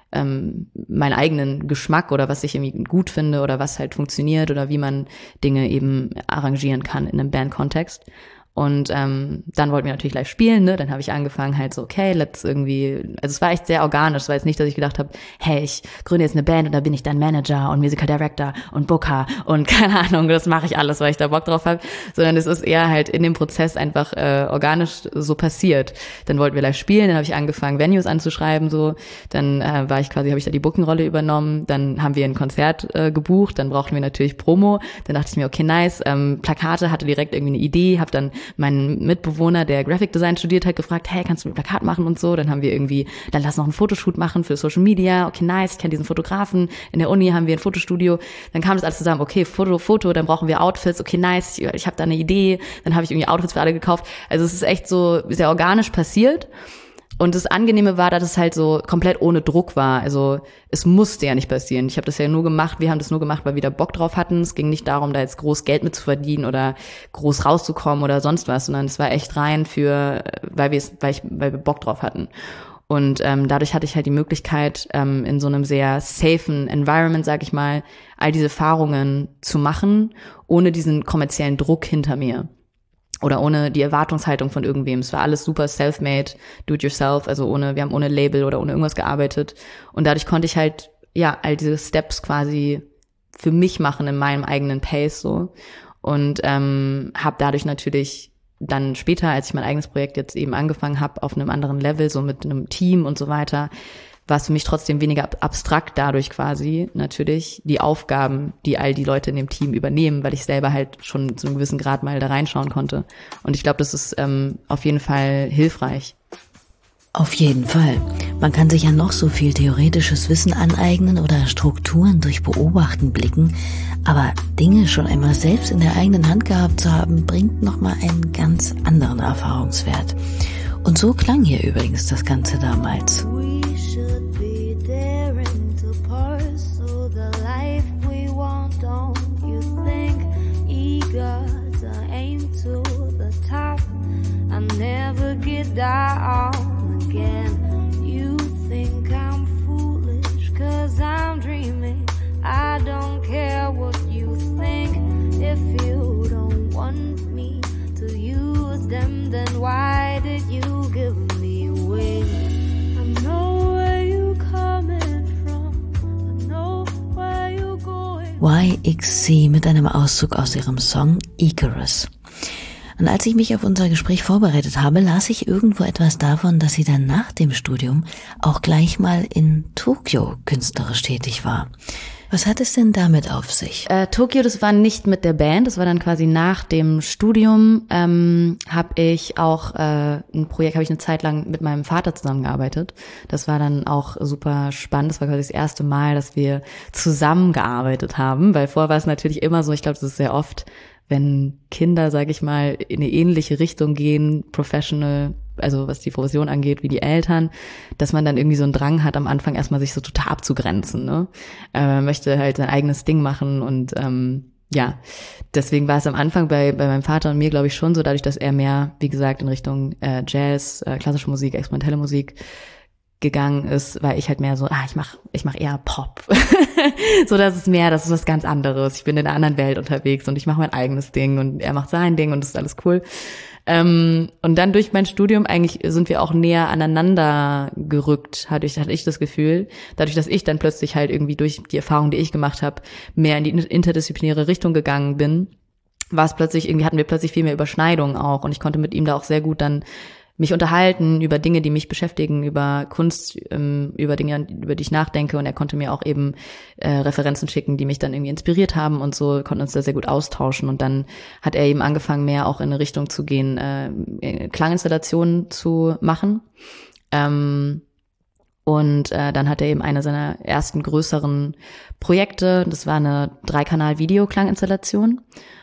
meinen eigenen Geschmack oder was ich irgendwie gut finde oder was halt funktioniert oder wie man Dinge eben arrangieren kann in einem Bandkontext. Und dann wollten wir natürlich live spielen, ne? Dann habe ich angefangen halt so, okay, also es war echt sehr organisch. Es war jetzt nicht, dass ich gedacht habe, hey, ich gründe jetzt eine Band und da bin ich dann Manager und Musical Director und Booker und keine Ahnung, das mache ich alles, weil ich da Bock drauf habe. Sondern es ist eher halt in dem Prozess einfach organisch so passiert. Dann wollten wir live spielen, dann habe ich angefangen, Venues anzuschreiben, so. Dann habe ich da die Booking-Rolle übernommen. Dann haben wir ein Konzert gebucht, dann brauchten wir natürlich Promo. Dann dachte ich mir, okay, nice, Plakate, hatte direkt irgendwie eine Idee, habe dann meinen Mitbewohner, der Graphic Design studiert hat, gefragt, hey, kannst du ein Plakat machen und so? Dann haben wir dann lass noch einen Fotoshoot machen für Social Media. Okay, nice, ich kenne diesen Fotografen. In der Uni haben wir ein Fotostudio. Dann kam das alles zusammen. Okay, Foto, dann brauchen wir Outfits. Okay, nice, ich habe da eine Idee. Dann habe ich irgendwie Outfits für alle gekauft. Also es ist echt so sehr organisch passiert. Und das Angenehme war, dass es halt so komplett ohne Druck war. Also es musste ja nicht passieren. Ich habe das ja nur gemacht, wir haben das nur gemacht, weil wir da Bock drauf hatten. Es ging nicht darum, da jetzt groß Geld mit zu verdienen oder groß rauszukommen oder sonst was, sondern es war echt rein weil wir Bock drauf hatten. Und dadurch hatte ich halt die Möglichkeit, in so einem sehr safen Environment, sag ich mal, all diese Erfahrungen zu machen, ohne diesen kommerziellen Druck hinter mir. Oder ohne die Erwartungshaltung von irgendwem. Es war alles super self-made, do-it-yourself, also wir haben ohne Label oder ohne irgendwas gearbeitet. Und dadurch konnte ich halt, all diese Steps quasi für mich machen in meinem eigenen Pace, so. Und habe dadurch natürlich dann später, als ich mein eigenes Projekt jetzt eben angefangen habe, auf einem anderen Level, so mit einem Team und so weiter, war es für mich trotzdem weniger abstrakt dadurch quasi natürlich die Aufgaben, die all die Leute in dem Team übernehmen, weil ich selber halt schon zu einem gewissen Grad mal da reinschauen konnte. Und ich glaube, das ist auf jeden Fall hilfreich. Auf jeden Fall. Man kann sich ja noch so viel theoretisches Wissen aneignen oder Strukturen durch Beobachten blicken, aber Dinge schon einmal selbst in der eigenen Hand gehabt zu haben, bringt nochmal einen ganz anderen Erfahrungswert. Und so klang hier übrigens das Ganze damals. Never get down again. You think I'm foolish 'cause I'm dreaming. I don't care what you think. If you don't want me to use them, then why did you give me away? I know where you coming from. I know where you going. YXC mit einem Auszug aus ihrem Song Icarus. Und als ich mich auf unser Gespräch vorbereitet habe, las ich irgendwo etwas davon, dass sie dann nach dem Studium auch gleich mal in Tokio künstlerisch tätig war. Was hat es denn damit auf sich? Tokio, das war nicht mit der Band, das war dann quasi nach dem Studium, habe ich auch eine Zeit lang mit meinem Vater zusammengearbeitet. Das war dann auch super spannend, das war quasi das erste Mal, dass wir zusammengearbeitet haben, weil vorher war es natürlich immer so, ich glaube, das ist sehr oft, wenn Kinder, sage ich mal, in eine ähnliche Richtung gehen, professional, also was die Profession angeht, wie die Eltern, dass man dann irgendwie so einen Drang hat, am Anfang erstmal sich so total abzugrenzen, ne? Man möchte halt sein eigenes Ding machen und deswegen war es am Anfang bei meinem Vater und mir, glaube ich, schon so, dadurch, dass er mehr, wie gesagt, in Richtung Jazz, klassische Musik, experimentelle Musik gegangen ist, weil ich halt mehr so, ich mach eher Pop. So, das ist was ganz anderes. Ich bin in einer anderen Welt unterwegs und ich mache mein eigenes Ding und er macht sein Ding und das ist alles cool. Und dann durch mein Studium eigentlich sind wir auch näher aneinander gerückt, hatte ich das Gefühl. Dadurch, dass ich dann plötzlich halt irgendwie durch die Erfahrung, die ich gemacht habe, mehr in die interdisziplinäre Richtung gegangen bin, hatten wir plötzlich viel mehr Überschneidungen auch und ich konnte mit ihm da auch sehr gut dann mich unterhalten über Dinge, die mich beschäftigen, über Kunst, über Dinge, über die ich nachdenke und er konnte mir auch eben Referenzen schicken, die mich dann irgendwie inspiriert haben und so, konnten uns da sehr gut austauschen und dann hat er eben angefangen, mehr auch in eine Richtung zu gehen, Klanginstallationen zu machen und dann hat er eben eine seiner ersten größeren Projekte, das war eine 3-Kanal-Video-Klanginstallation.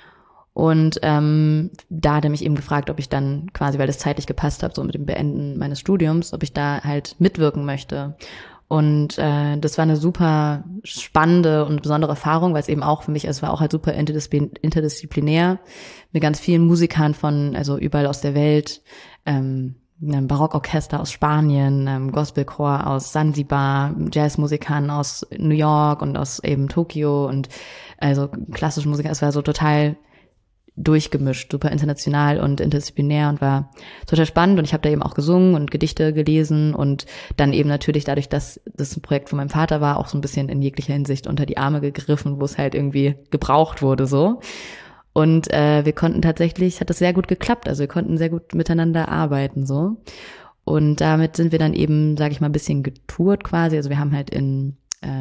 Und da hat er mich eben gefragt, ob ich dann quasi, weil das zeitlich gepasst hat, so mit dem Beenden meines Studiums, ob ich da halt mitwirken möchte. Und das war eine super spannende und besondere Erfahrung, weil es eben auch für mich, es war auch halt super interdisziplinär, mit ganz vielen Musikern also überall aus der Welt, einem Barockorchester aus Spanien, Gospelchor aus Sansibar, Jazzmusikern aus New York und aus eben Tokio und also klassische Musiker, es war so total durchgemischt, super international und interdisziplinär und war total spannend und ich habe da eben auch gesungen und Gedichte gelesen und dann eben natürlich dadurch, dass das ein Projekt von meinem Vater war, auch so ein bisschen in jeglicher Hinsicht unter die Arme gegriffen, wo es halt irgendwie gebraucht wurde so und wir konnten tatsächlich, hat das sehr gut geklappt, also wir konnten sehr gut miteinander arbeiten so und damit sind wir dann eben, sage ich mal, ein bisschen getourt quasi, also wir haben halt in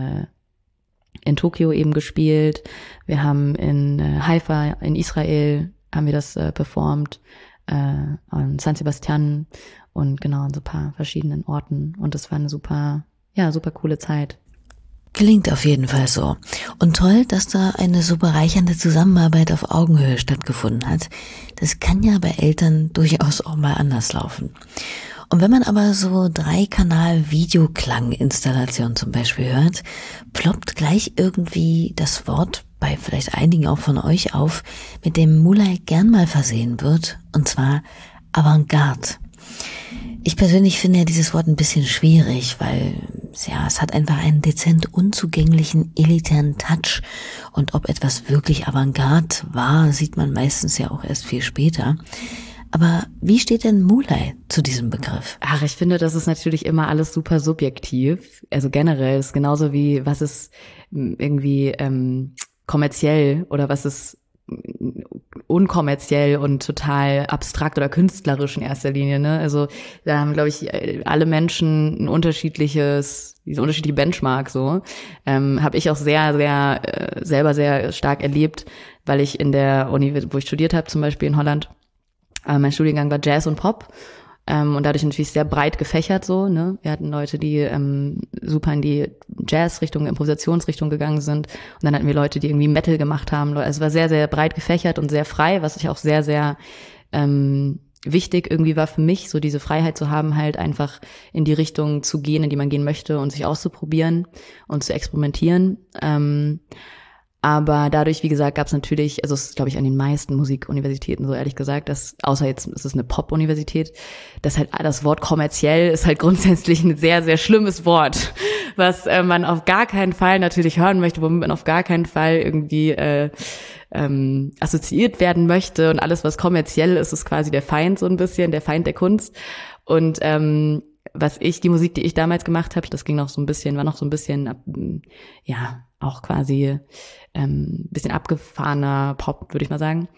Tokio eben gespielt. Wir haben in Haifa, in Israel, haben wir das performt, an San Sebastian und genau an so ein paar verschiedenen Orten. Und das war eine super coole Zeit. Klingt auf jeden Fall so. Und toll, dass da eine so bereichernde Zusammenarbeit auf Augenhöhe stattgefunden hat. Das kann ja bei Eltern durchaus auch mal anders laufen. Und wenn man aber so 3-Kanal-Videoklanginstallation zum Beispiel hört, ploppt gleich irgendwie das Wort bei vielleicht einigen auch von euch auf, mit dem Mulay gern mal versehen wird, und zwar Avantgarde. Ich persönlich finde ja dieses Wort ein bisschen schwierig, weil ja, es hat einfach einen dezent unzugänglichen, elitären Touch, und ob etwas wirklich Avantgarde war, sieht man meistens ja auch erst viel später. Aber wie steht denn Mulay zu diesem Begriff? Ach, ich finde, das ist natürlich immer alles super subjektiv. Also generell ist genauso wie, was ist irgendwie kommerziell oder was ist unkommerziell und total abstrakt oder künstlerisch in erster Linie, ne? Also da haben, glaube ich, alle Menschen diese unterschiedliche Benchmark so. Habe ich auch selber sehr stark erlebt, weil ich in der Uni, wo ich studiert habe, zum Beispiel in Holland, mein Studiengang war Jazz und Pop. Und dadurch natürlich sehr breit gefächert so, ne? Wir hatten Leute, die super in die Jazz-Richtung, Improvisationsrichtung gegangen sind. Und dann hatten wir Leute, die irgendwie Metal gemacht haben. Also es war sehr, sehr breit gefächert und sehr frei, was ich auch sehr, sehr wichtig irgendwie war für mich, so diese Freiheit zu haben, halt einfach in die Richtung zu gehen, in die man gehen möchte und sich auszuprobieren und zu experimentieren. Aber dadurch, wie gesagt, gab es natürlich, also es ist, glaube ich, an den meisten Musikuniversitäten so ehrlich gesagt, dass, außer jetzt ist es eine Pop-Universität, dass halt das Wort kommerziell ist halt grundsätzlich ein sehr, sehr schlimmes Wort, was man auf gar keinen Fall natürlich hören möchte, womit man auf gar keinen Fall irgendwie assoziiert werden möchte. Und alles, was kommerziell ist, ist quasi der Feind so ein bisschen, der Feind der Kunst. Und die Musik, die ich damals gemacht habe, das war noch so ein bisschen, ja, auch quasi bisschen abgefahrener Pop, würde ich mal sagen.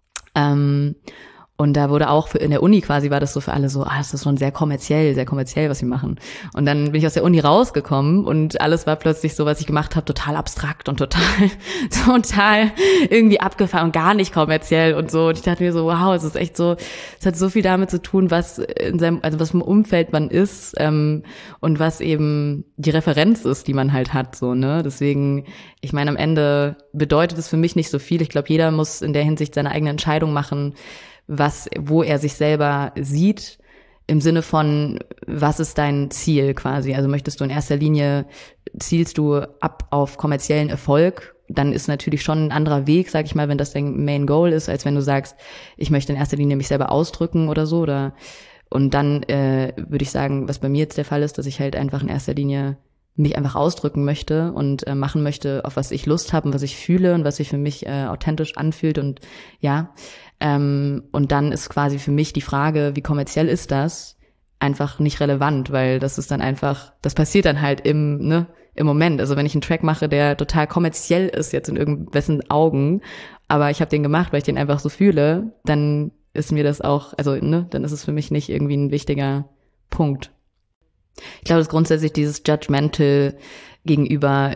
Und da wurde auch in der Uni quasi, war das so für alle so, das ist schon sehr kommerziell, was sie machen. Und dann bin ich aus der Uni rausgekommen und alles war plötzlich so, was ich gemacht habe, total abstrakt und total irgendwie abgefahren und gar nicht kommerziell und so. Und ich dachte mir so, wow, es ist echt so, es hat so viel damit zu tun, was was im Umfeld man ist, und was eben die Referenz ist, die man halt hat, so, ne. Deswegen, ich meine, am Ende bedeutet es für mich nicht so viel. Ich glaube, jeder muss in der Hinsicht seine eigene Entscheidung machen, wo er sich selber sieht, im Sinne von, was ist dein Ziel quasi? Also möchtest du in erster Linie, zielst du ab auf kommerziellen Erfolg? Dann ist natürlich schon ein anderer Weg, sag ich mal, wenn das dein Main Goal ist, als wenn du sagst, ich möchte in erster Linie mich selber ausdrücken oder so. Und dann würde ich sagen, was bei mir jetzt der Fall ist, dass ich halt einfach in erster Linie mich einfach ausdrücken möchte und machen möchte, auf was ich Lust habe und was ich fühle und was sich für mich authentisch anfühlt und ja. Und dann ist quasi für mich die Frage, wie kommerziell ist das, einfach nicht relevant, weil das ist dann einfach, das passiert dann halt im Moment. Also wenn ich einen Track mache, der total kommerziell ist jetzt in irgendwessen Augen, aber ich habe den gemacht, weil ich den einfach so fühle, dann ist mir das auch, dann ist es für mich nicht irgendwie ein wichtiger Punkt. Ich glaube, dass grundsätzlich dieses Judgmental gegenüber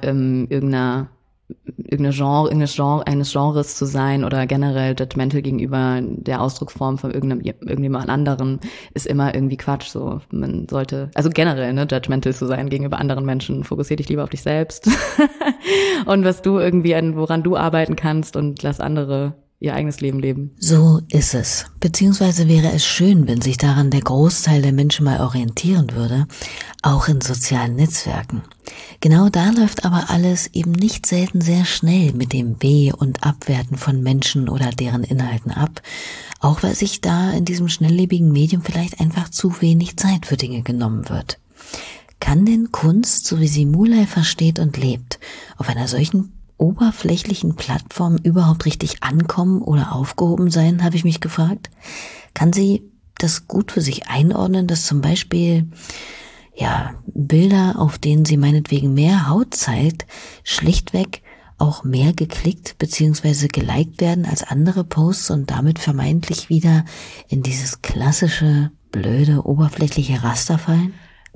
eines Genres zu sein oder generell judgmental gegenüber der Ausdrucksform von irgendjemand anderen ist immer irgendwie Quatsch. So, man sollte, also generell, judgmental zu sein gegenüber anderen Menschen. Fokussier dich lieber auf dich selbst und was du irgendwie woran du arbeiten kannst und lass andere ihr eigenes Leben leben. So ist es. Beziehungsweise wäre es schön, wenn sich daran der Großteil der Menschen mal orientieren würde, auch in sozialen Netzwerken. Genau da läuft aber alles eben nicht selten sehr schnell mit dem Be- und Abwerten von Menschen oder deren Inhalten ab, auch weil sich da in diesem schnelllebigen Medium vielleicht einfach zu wenig Zeit für Dinge genommen wird. Kann denn Kunst, so wie sie Mulay versteht und lebt, auf einer solchen oberflächlichen Plattform überhaupt richtig ankommen oder aufgehoben sein, habe ich mich gefragt. Kann sie das gut für sich einordnen, dass zum Beispiel Bilder, auf denen sie meinetwegen mehr Haut zeigt, schlichtweg auch mehr geklickt bzw. geliked werden als andere Posts und damit vermeintlich wieder in dieses klassische, blöde, oberflächliche Raster fallen?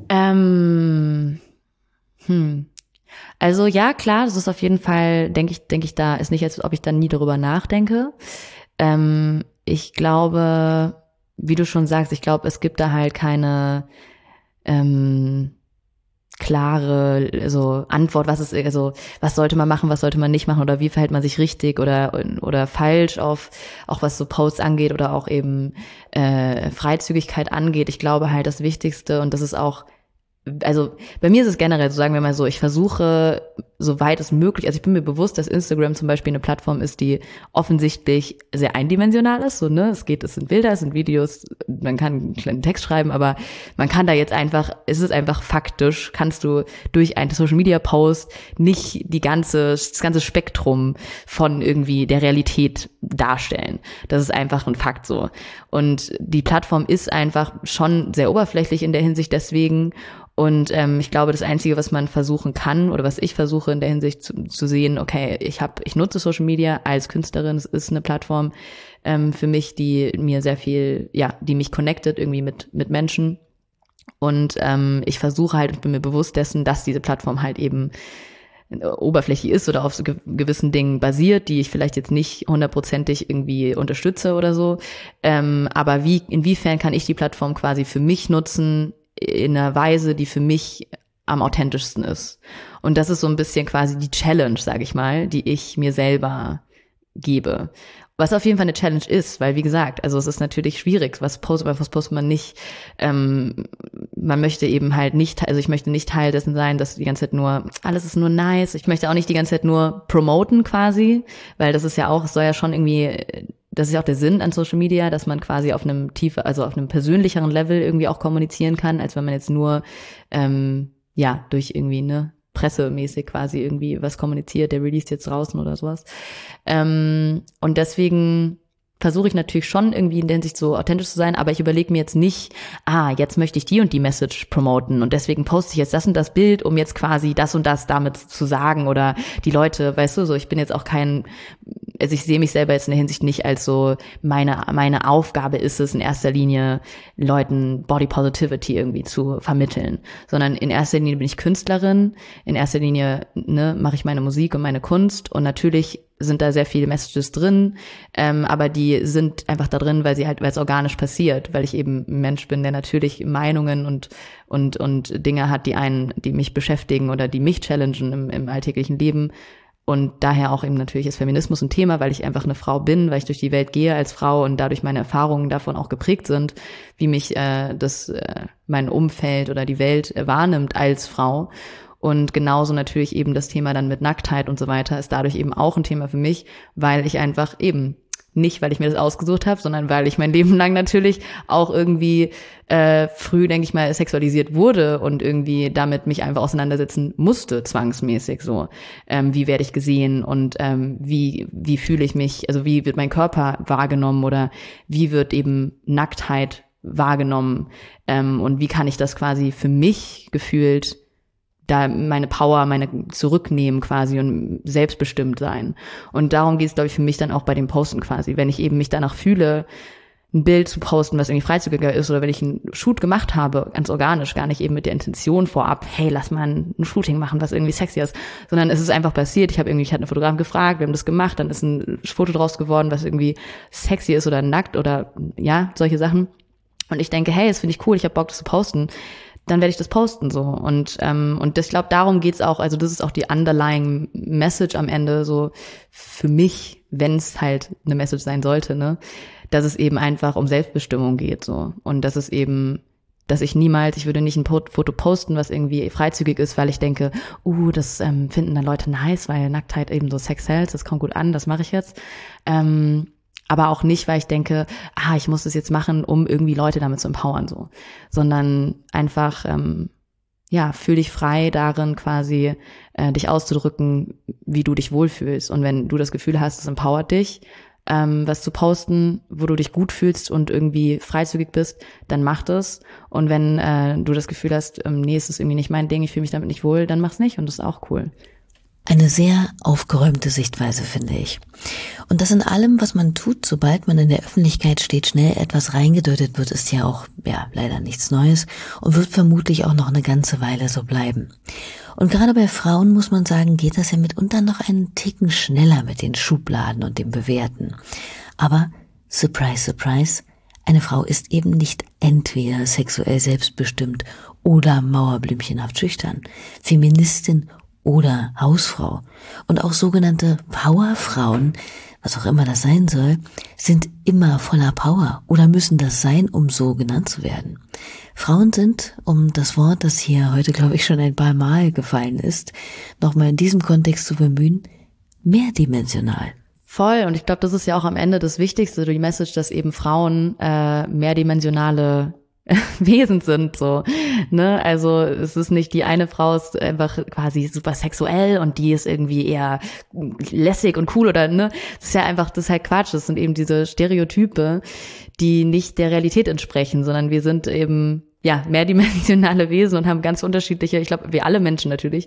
Also ja, klar, das ist auf jeden Fall, denke ich, da ist nicht, als ob ich dann nie darüber nachdenke. Ich glaube, wie du schon sagst, es gibt da halt keine klare Antwort, was sollte man machen, was sollte man nicht machen oder wie verhält man sich richtig oder falsch auf, auch was so Posts angeht oder auch eben Freizügigkeit angeht. Ich glaube halt das Wichtigste, und das ist auch, also bei mir ist es generell, so sagen wir mal so, ich versuche, soweit es möglich, also ich bin mir bewusst, dass Instagram zum Beispiel eine Plattform ist, die offensichtlich sehr eindimensional ist, so, ne, es sind Bilder, es sind Videos, man kann einen kleinen Text schreiben, aber man kann da jetzt einfach, es ist einfach faktisch, kannst du durch einen Social Media Post nicht das ganze Spektrum von irgendwie der Realität darstellen. Das ist einfach ein Fakt so. Und die Plattform ist einfach schon sehr oberflächlich in der Hinsicht deswegen. Und ich glaube, das Einzige, was man versuchen kann oder was ich versuche in der Hinsicht zu sehen, okay, ich nutze Social Media als Künstlerin, es ist eine Plattform für mich, die mir sehr viel, ja, die mich connectet irgendwie mit Menschen. Und ich versuche halt, ich bin mir bewusst dessen, dass diese Plattform halt eben oberflächlich ist oder auf so gewissen Dingen basiert, die ich vielleicht jetzt nicht 100%ig irgendwie unterstütze oder so. Aber inwiefern kann ich die Plattform quasi für mich nutzen, in einer Weise, die für mich am authentischsten ist. Und das ist so ein bisschen quasi die Challenge, sage ich mal, die ich mir selber gebe. Was auf jeden Fall eine Challenge ist, weil wie gesagt, also es ist natürlich schwierig, was postet man nicht. Man möchte eben halt nicht, also ich möchte nicht Teil dessen sein, dass die ganze Zeit nur, alles ist nur nice. Ich möchte auch nicht die ganze Zeit nur promoten quasi, weil das ist ja auch, es soll ja schon irgendwie, das ist ja auch der Sinn an Social Media, dass man quasi auf einem also auf einem persönlicheren Level irgendwie auch kommunizieren kann, als wenn man jetzt nur, durch irgendwie, ne, pressemäßig quasi irgendwie was kommuniziert, der released jetzt draußen oder sowas. Und deswegen versuche ich natürlich schon irgendwie in der Hinsicht so authentisch zu sein, aber ich überlege mir jetzt nicht, jetzt möchte ich die und die Message promoten und deswegen poste ich jetzt das und das Bild, um jetzt quasi das und das damit zu sagen oder die Leute, weißt du, so ich bin jetzt auch also ich sehe mich selber jetzt in der Hinsicht nicht als so, meine Aufgabe ist es in erster Linie, Leuten Body Positivity irgendwie zu vermitteln, sondern in erster Linie bin ich Künstlerin, in erster Linie mache ich meine Musik und meine Kunst und natürlich sind da sehr viele Messages drin, aber die sind einfach da drin, weil es organisch passiert, weil ich eben ein Mensch bin, der natürlich Meinungen und Dinge hat, die mich beschäftigen oder die mich challengen im alltäglichen Leben. Und daher auch eben natürlich ist Feminismus ein Thema, weil ich einfach eine Frau bin, weil ich durch die Welt gehe als Frau und dadurch meine Erfahrungen davon auch geprägt sind, wie mich mein Umfeld oder die Welt wahrnimmt als Frau. Und genauso natürlich eben das Thema dann mit Nacktheit und so weiter ist dadurch eben auch ein Thema für mich, weil ich einfach eben nicht, weil ich mir das ausgesucht habe, sondern weil ich mein Leben lang natürlich auch irgendwie früh, denke ich mal, sexualisiert wurde und irgendwie damit mich einfach auseinandersetzen musste, zwangsmäßig so. Wie werde ich gesehen und wie fühle ich mich, also wie wird mein Körper wahrgenommen oder wie wird eben Nacktheit wahrgenommen und wie kann ich das quasi für mich gefühlt da meine Power, zurücknehmen quasi und selbstbestimmt sein. Und darum geht es, glaube ich, für mich dann auch bei dem Posten quasi. Wenn ich eben mich danach fühle, ein Bild zu posten, was irgendwie freizügiger ist, oder wenn ich einen Shoot gemacht habe, ganz organisch, gar nicht eben mit der Intention vorab, hey, lass mal ein Shooting machen, was irgendwie sexy ist, sondern es ist einfach passiert. Ich hatte einen Fotografen gefragt, wir haben das gemacht, dann ist ein Foto draus geworden, was irgendwie sexy ist oder nackt oder ja, solche Sachen. Und ich denke, hey, das finde ich cool, ich habe Bock, das zu posten. Dann werde ich das posten so und ich glaube, darum geht's auch, also das ist auch die underlying Message am Ende so für mich, wenn es halt eine Message sein sollte, ne, dass es eben einfach um Selbstbestimmung geht so und dass es eben, dass ich würde nicht ein Foto posten, was irgendwie freizügig ist, weil ich denke, das finden dann Leute nice, weil Nacktheit eben so Sex sells, das kommt gut an, das mache ich jetzt. Aber auch nicht, weil ich denke, ich muss das jetzt machen, um irgendwie Leute damit zu empowern, so. Sondern einfach, fühl dich frei darin, quasi dich auszudrücken, wie du dich wohlfühlst. Und wenn du das Gefühl hast, es empowert dich, was zu posten, wo du dich gut fühlst und irgendwie freizügig bist, dann mach das. Und wenn du das Gefühl hast, nee, es ist irgendwie nicht mein Ding, ich fühle mich damit nicht wohl, dann mach's nicht und das ist auch cool. Eine sehr aufgeräumte Sichtweise, finde ich. Und das in allem, was man tut, sobald man in der Öffentlichkeit steht, schnell etwas reingedeutet wird, ist ja auch, leider nichts Neues und wird vermutlich auch noch eine ganze Weile so bleiben. Und gerade bei Frauen, muss man sagen, geht das ja mitunter noch einen Ticken schneller mit den Schubladen und dem Bewerten. Aber, surprise, surprise, eine Frau ist eben nicht entweder sexuell selbstbestimmt oder mauerblümchenhaft schüchtern, Feministin oder Hausfrau. Und auch sogenannte Powerfrauen, was auch immer das sein soll, sind immer voller Power oder müssen das sein, um so genannt zu werden. Frauen sind, um das Wort, das hier heute, glaube ich, schon ein paar Mal gefallen ist, nochmal in diesem Kontext zu bemühen, mehrdimensional. Voll, und ich glaube, das ist ja auch am Ende das Wichtigste, die Message, dass eben Frauen mehrdimensionale Wesen sind, so, ne, also es ist nicht, die eine Frau ist einfach quasi super sexuell und die ist irgendwie eher lässig und cool oder, ne, das ist ja einfach, das ist halt Quatsch, das sind eben diese Stereotype, die nicht der Realität entsprechen, sondern wir sind eben, ja, mehrdimensionale Wesen und haben ganz unterschiedliche, ich glaube, wir alle Menschen natürlich,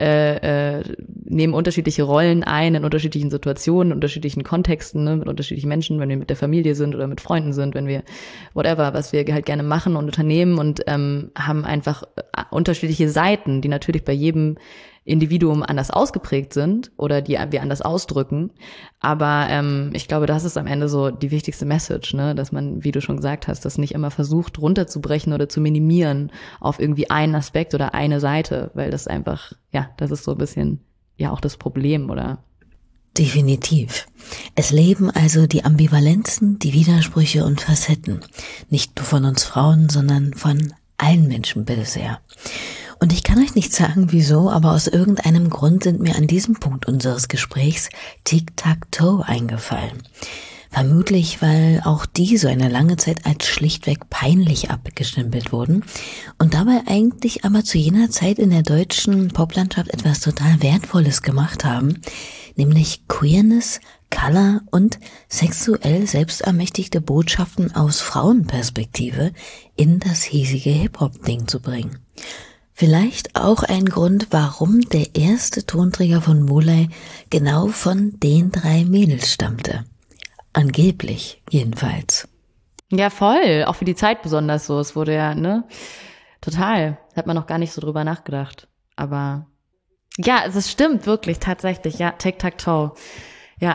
nehmen unterschiedliche Rollen ein in unterschiedlichen Situationen, in unterschiedlichen Kontexten, ne, mit unterschiedlichen Menschen, wenn wir mit der Familie sind oder mit Freunden sind, wenn wir whatever, was wir halt gerne machen und unternehmen und haben einfach unterschiedliche Seiten, die natürlich bei jedem Individuum anders ausgeprägt sind oder die wir anders ausdrücken. Aber ich glaube, das ist am Ende so die wichtigste Message, ne, dass man, wie du schon gesagt hast, das nicht immer versucht runterzubrechen oder zu minimieren auf irgendwie einen Aspekt oder eine Seite, weil das einfach, ja, das ist so ein bisschen ja auch das Problem, oder? Definitiv. Es leben also die Ambivalenzen, die Widersprüche und Facetten. Nicht nur von uns Frauen, sondern von allen Menschen bitte sehr. Und ich kann euch nicht sagen, wieso, aber aus irgendeinem Grund sind mir an diesem Punkt unseres Gesprächs Tic-Tac-Toe eingefallen. Vermutlich, weil auch die so eine lange Zeit als schlichtweg peinlich abgestempelt wurden und dabei eigentlich aber zu jener Zeit in der deutschen Poplandschaft etwas total Wertvolles gemacht haben, nämlich Queerness, Color und sexuell selbstermächtigte Botschaften aus Frauenperspektive in das hiesige Hip-Hop-Ding zu bringen. Vielleicht auch ein Grund, warum der erste Tonträger von Mulay genau von den 3 Mädels stammte. Angeblich, jedenfalls. Ja, voll. Auch für die Zeit besonders so. Es wurde ja, ne, total. Hat man noch gar nicht so drüber nachgedacht. Aber ja, es stimmt wirklich, tatsächlich. Ja, Tic-Tac-Toe. Ja.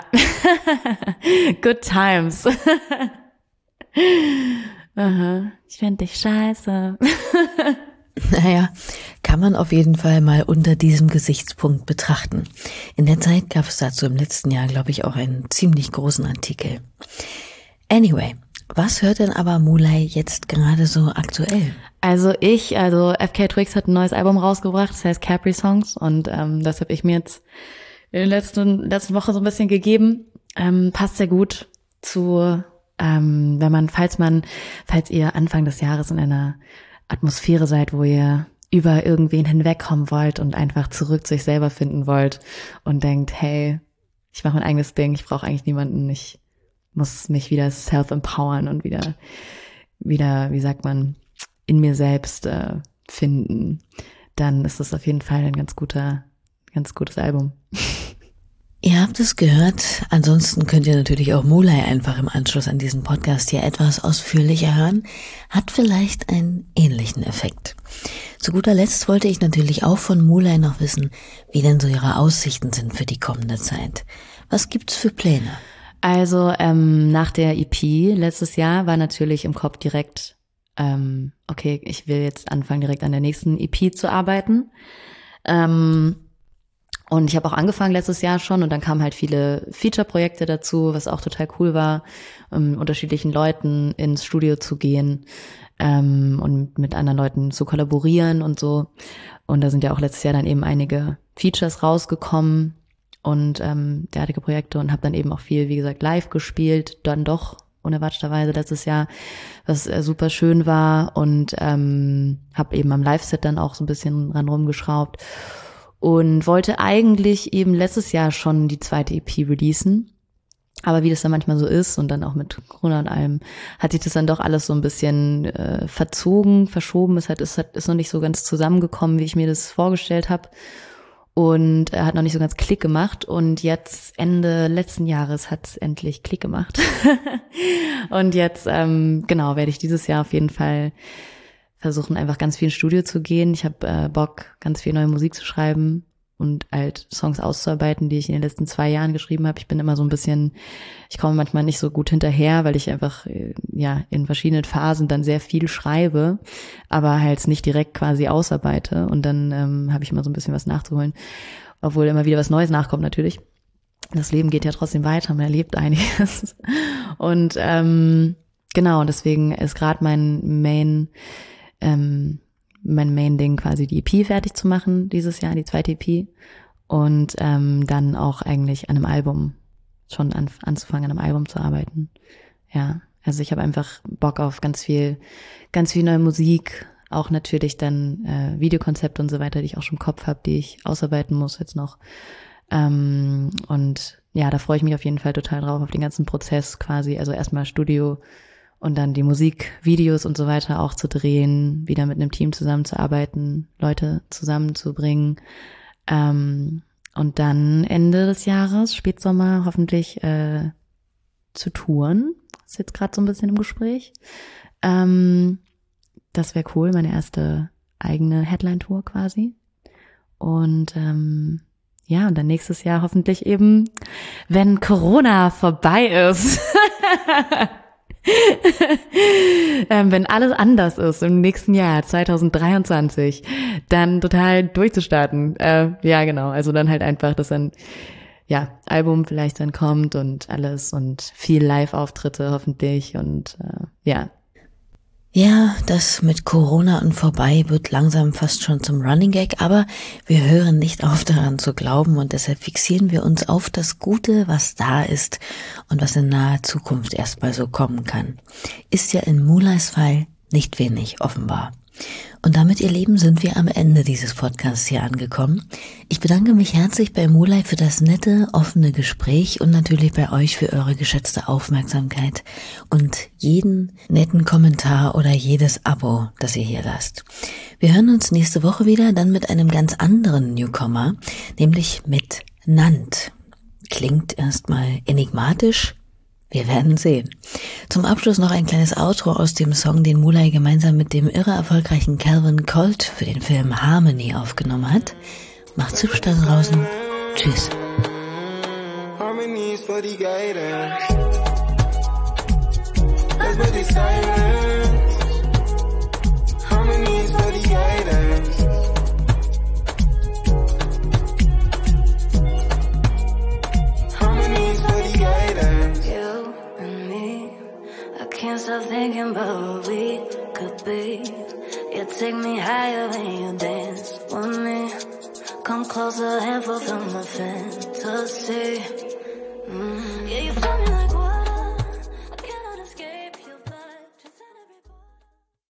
Good times. Aha. Ich find dich scheiße. Naja, kann man auf jeden Fall mal unter diesem Gesichtspunkt betrachten. In der Zeit gab es dazu im letzten Jahr, glaube ich, auch einen ziemlich großen Artikel. Anyway, was hört denn aber Mulay jetzt gerade so aktuell? Also FKA Twigs hat ein neues Album rausgebracht, das heißt Capri Songs und das habe ich mir jetzt in der letzten Woche so ein bisschen gegeben. Passt sehr gut zu, falls ihr Anfang des Jahres in einer Atmosphäre seid, wo ihr über irgendwen hinwegkommen wollt und einfach zurück zu euch selber finden wollt und denkt, hey, ich mache mein eigenes Ding, ich brauche eigentlich niemanden, ich muss mich wieder self-empowern und wieder, wie sagt man, in mir selbst finden, dann ist das auf jeden Fall ein ganz gutes Album. Ihr habt es gehört, ansonsten könnt ihr natürlich auch Mulay einfach im Anschluss an diesen Podcast hier etwas ausführlicher hören, hat vielleicht einen ähnlichen Effekt. Zu guter Letzt wollte ich natürlich auch von Mulay noch wissen, wie denn so ihre Aussichten sind für die kommende Zeit. Was gibt's für Pläne? Also nach der EP letztes Jahr war natürlich im Kopf direkt, okay, ich will jetzt anfangen, direkt an der nächsten EP zu arbeiten. Und ich habe auch angefangen letztes Jahr schon und dann kamen halt viele Feature-Projekte dazu, was auch total cool war, unterschiedlichen Leuten ins Studio zu gehen und mit anderen Leuten zu kollaborieren und so. Und da sind ja auch letztes Jahr dann eben einige Features rausgekommen und derartige Projekte und habe dann eben auch viel, wie gesagt, live gespielt, dann doch unerwarteterweise letztes Jahr, was super schön war und habe eben am Live-Set dann auch so ein bisschen ran rumgeschraubt. Und wollte eigentlich eben letztes Jahr schon die zweite EP releasen. Aber wie das dann manchmal so ist und dann auch mit Corona und allem, hat sich das dann doch alles so ein bisschen verschoben. Es ist noch nicht so ganz zusammengekommen, wie ich mir das vorgestellt habe. Und hat noch nicht so ganz Klick gemacht. Und jetzt Ende letzten Jahres hat es endlich Klick gemacht. Und jetzt, werde ich dieses Jahr auf jeden Fall versuchen, einfach ganz viel ins Studio zu gehen. Ich habe Bock, ganz viel neue Musik zu schreiben und halt Songs auszuarbeiten, die ich in den letzten 2 Jahren geschrieben habe. Ich bin immer so ein bisschen, ich komme manchmal nicht so gut hinterher, weil ich einfach in verschiedenen Phasen dann sehr viel schreibe, aber halt nicht direkt quasi ausarbeite. Und dann habe ich immer so ein bisschen was nachzuholen, obwohl immer wieder was Neues nachkommt natürlich. das Leben geht ja trotzdem weiter, man erlebt einiges. Und genau, deswegen ist gerade mein Main-Ding quasi die EP fertig zu machen dieses Jahr, die zweite EP. Und dann auch eigentlich an einem Album, schon anzufangen, an einem Album zu arbeiten. Ja, also ich habe einfach Bock auf ganz viel neue Musik, auch natürlich dann Videokonzepte und so weiter, die ich auch schon im Kopf habe, die ich ausarbeiten muss jetzt noch. Und ja, da freue ich mich auf jeden Fall total drauf, auf den ganzen Prozess quasi, also erstmal Studio und dann die Musikvideos und so weiter auch zu drehen, wieder mit einem Team zusammenzuarbeiten, Leute zusammenzubringen. Und dann Ende des Jahres, Spätsommer, hoffentlich zu touren. Ist jetzt gerade so ein bisschen im Gespräch. Das wäre cool, meine erste eigene Headline-Tour quasi. Und ja, und dann nächstes Jahr hoffentlich eben, wenn Corona vorbei ist. Wenn alles anders ist im nächsten Jahr, 2023, dann total durchzustarten. Ja, genau. Also dann halt einfach, dass dann, ja, Album vielleicht dann kommt und alles und viel Live-Auftritte hoffentlich und ja. Ja, das mit Corona und vorbei wird langsam fast schon zum Running Gag, aber wir hören nicht auf daran zu glauben und deshalb fixieren wir uns auf das Gute, was da ist und was in naher Zukunft erstmal so kommen kann. Ist ja in Moulays Fall nicht wenig, offenbar. Und damit, ihr Lieben, sind wir am Ende dieses Podcasts hier angekommen. Ich bedanke mich herzlich bei Moulay für das nette, offene Gespräch und natürlich bei euch für eure geschätzte Aufmerksamkeit und jeden netten Kommentar oder jedes Abo, das ihr hier lasst. Wir hören uns nächste Woche wieder, dann mit einem ganz anderen Newcomer, nämlich mit Nant. Klingt erstmal enigmatisch. Wir werden sehen. Zum Abschluss noch ein kleines Outro aus dem Song, den Moulay gemeinsam mit dem irre erfolgreichen Calvin Colt für den Film Harmony aufgenommen hat. Macht's hübsch da draußen. Tschüss. Can't stop thinking about what we could be. You take me higher when you dance with me. Come closer and fulfill my fantasy. Yeah, you find me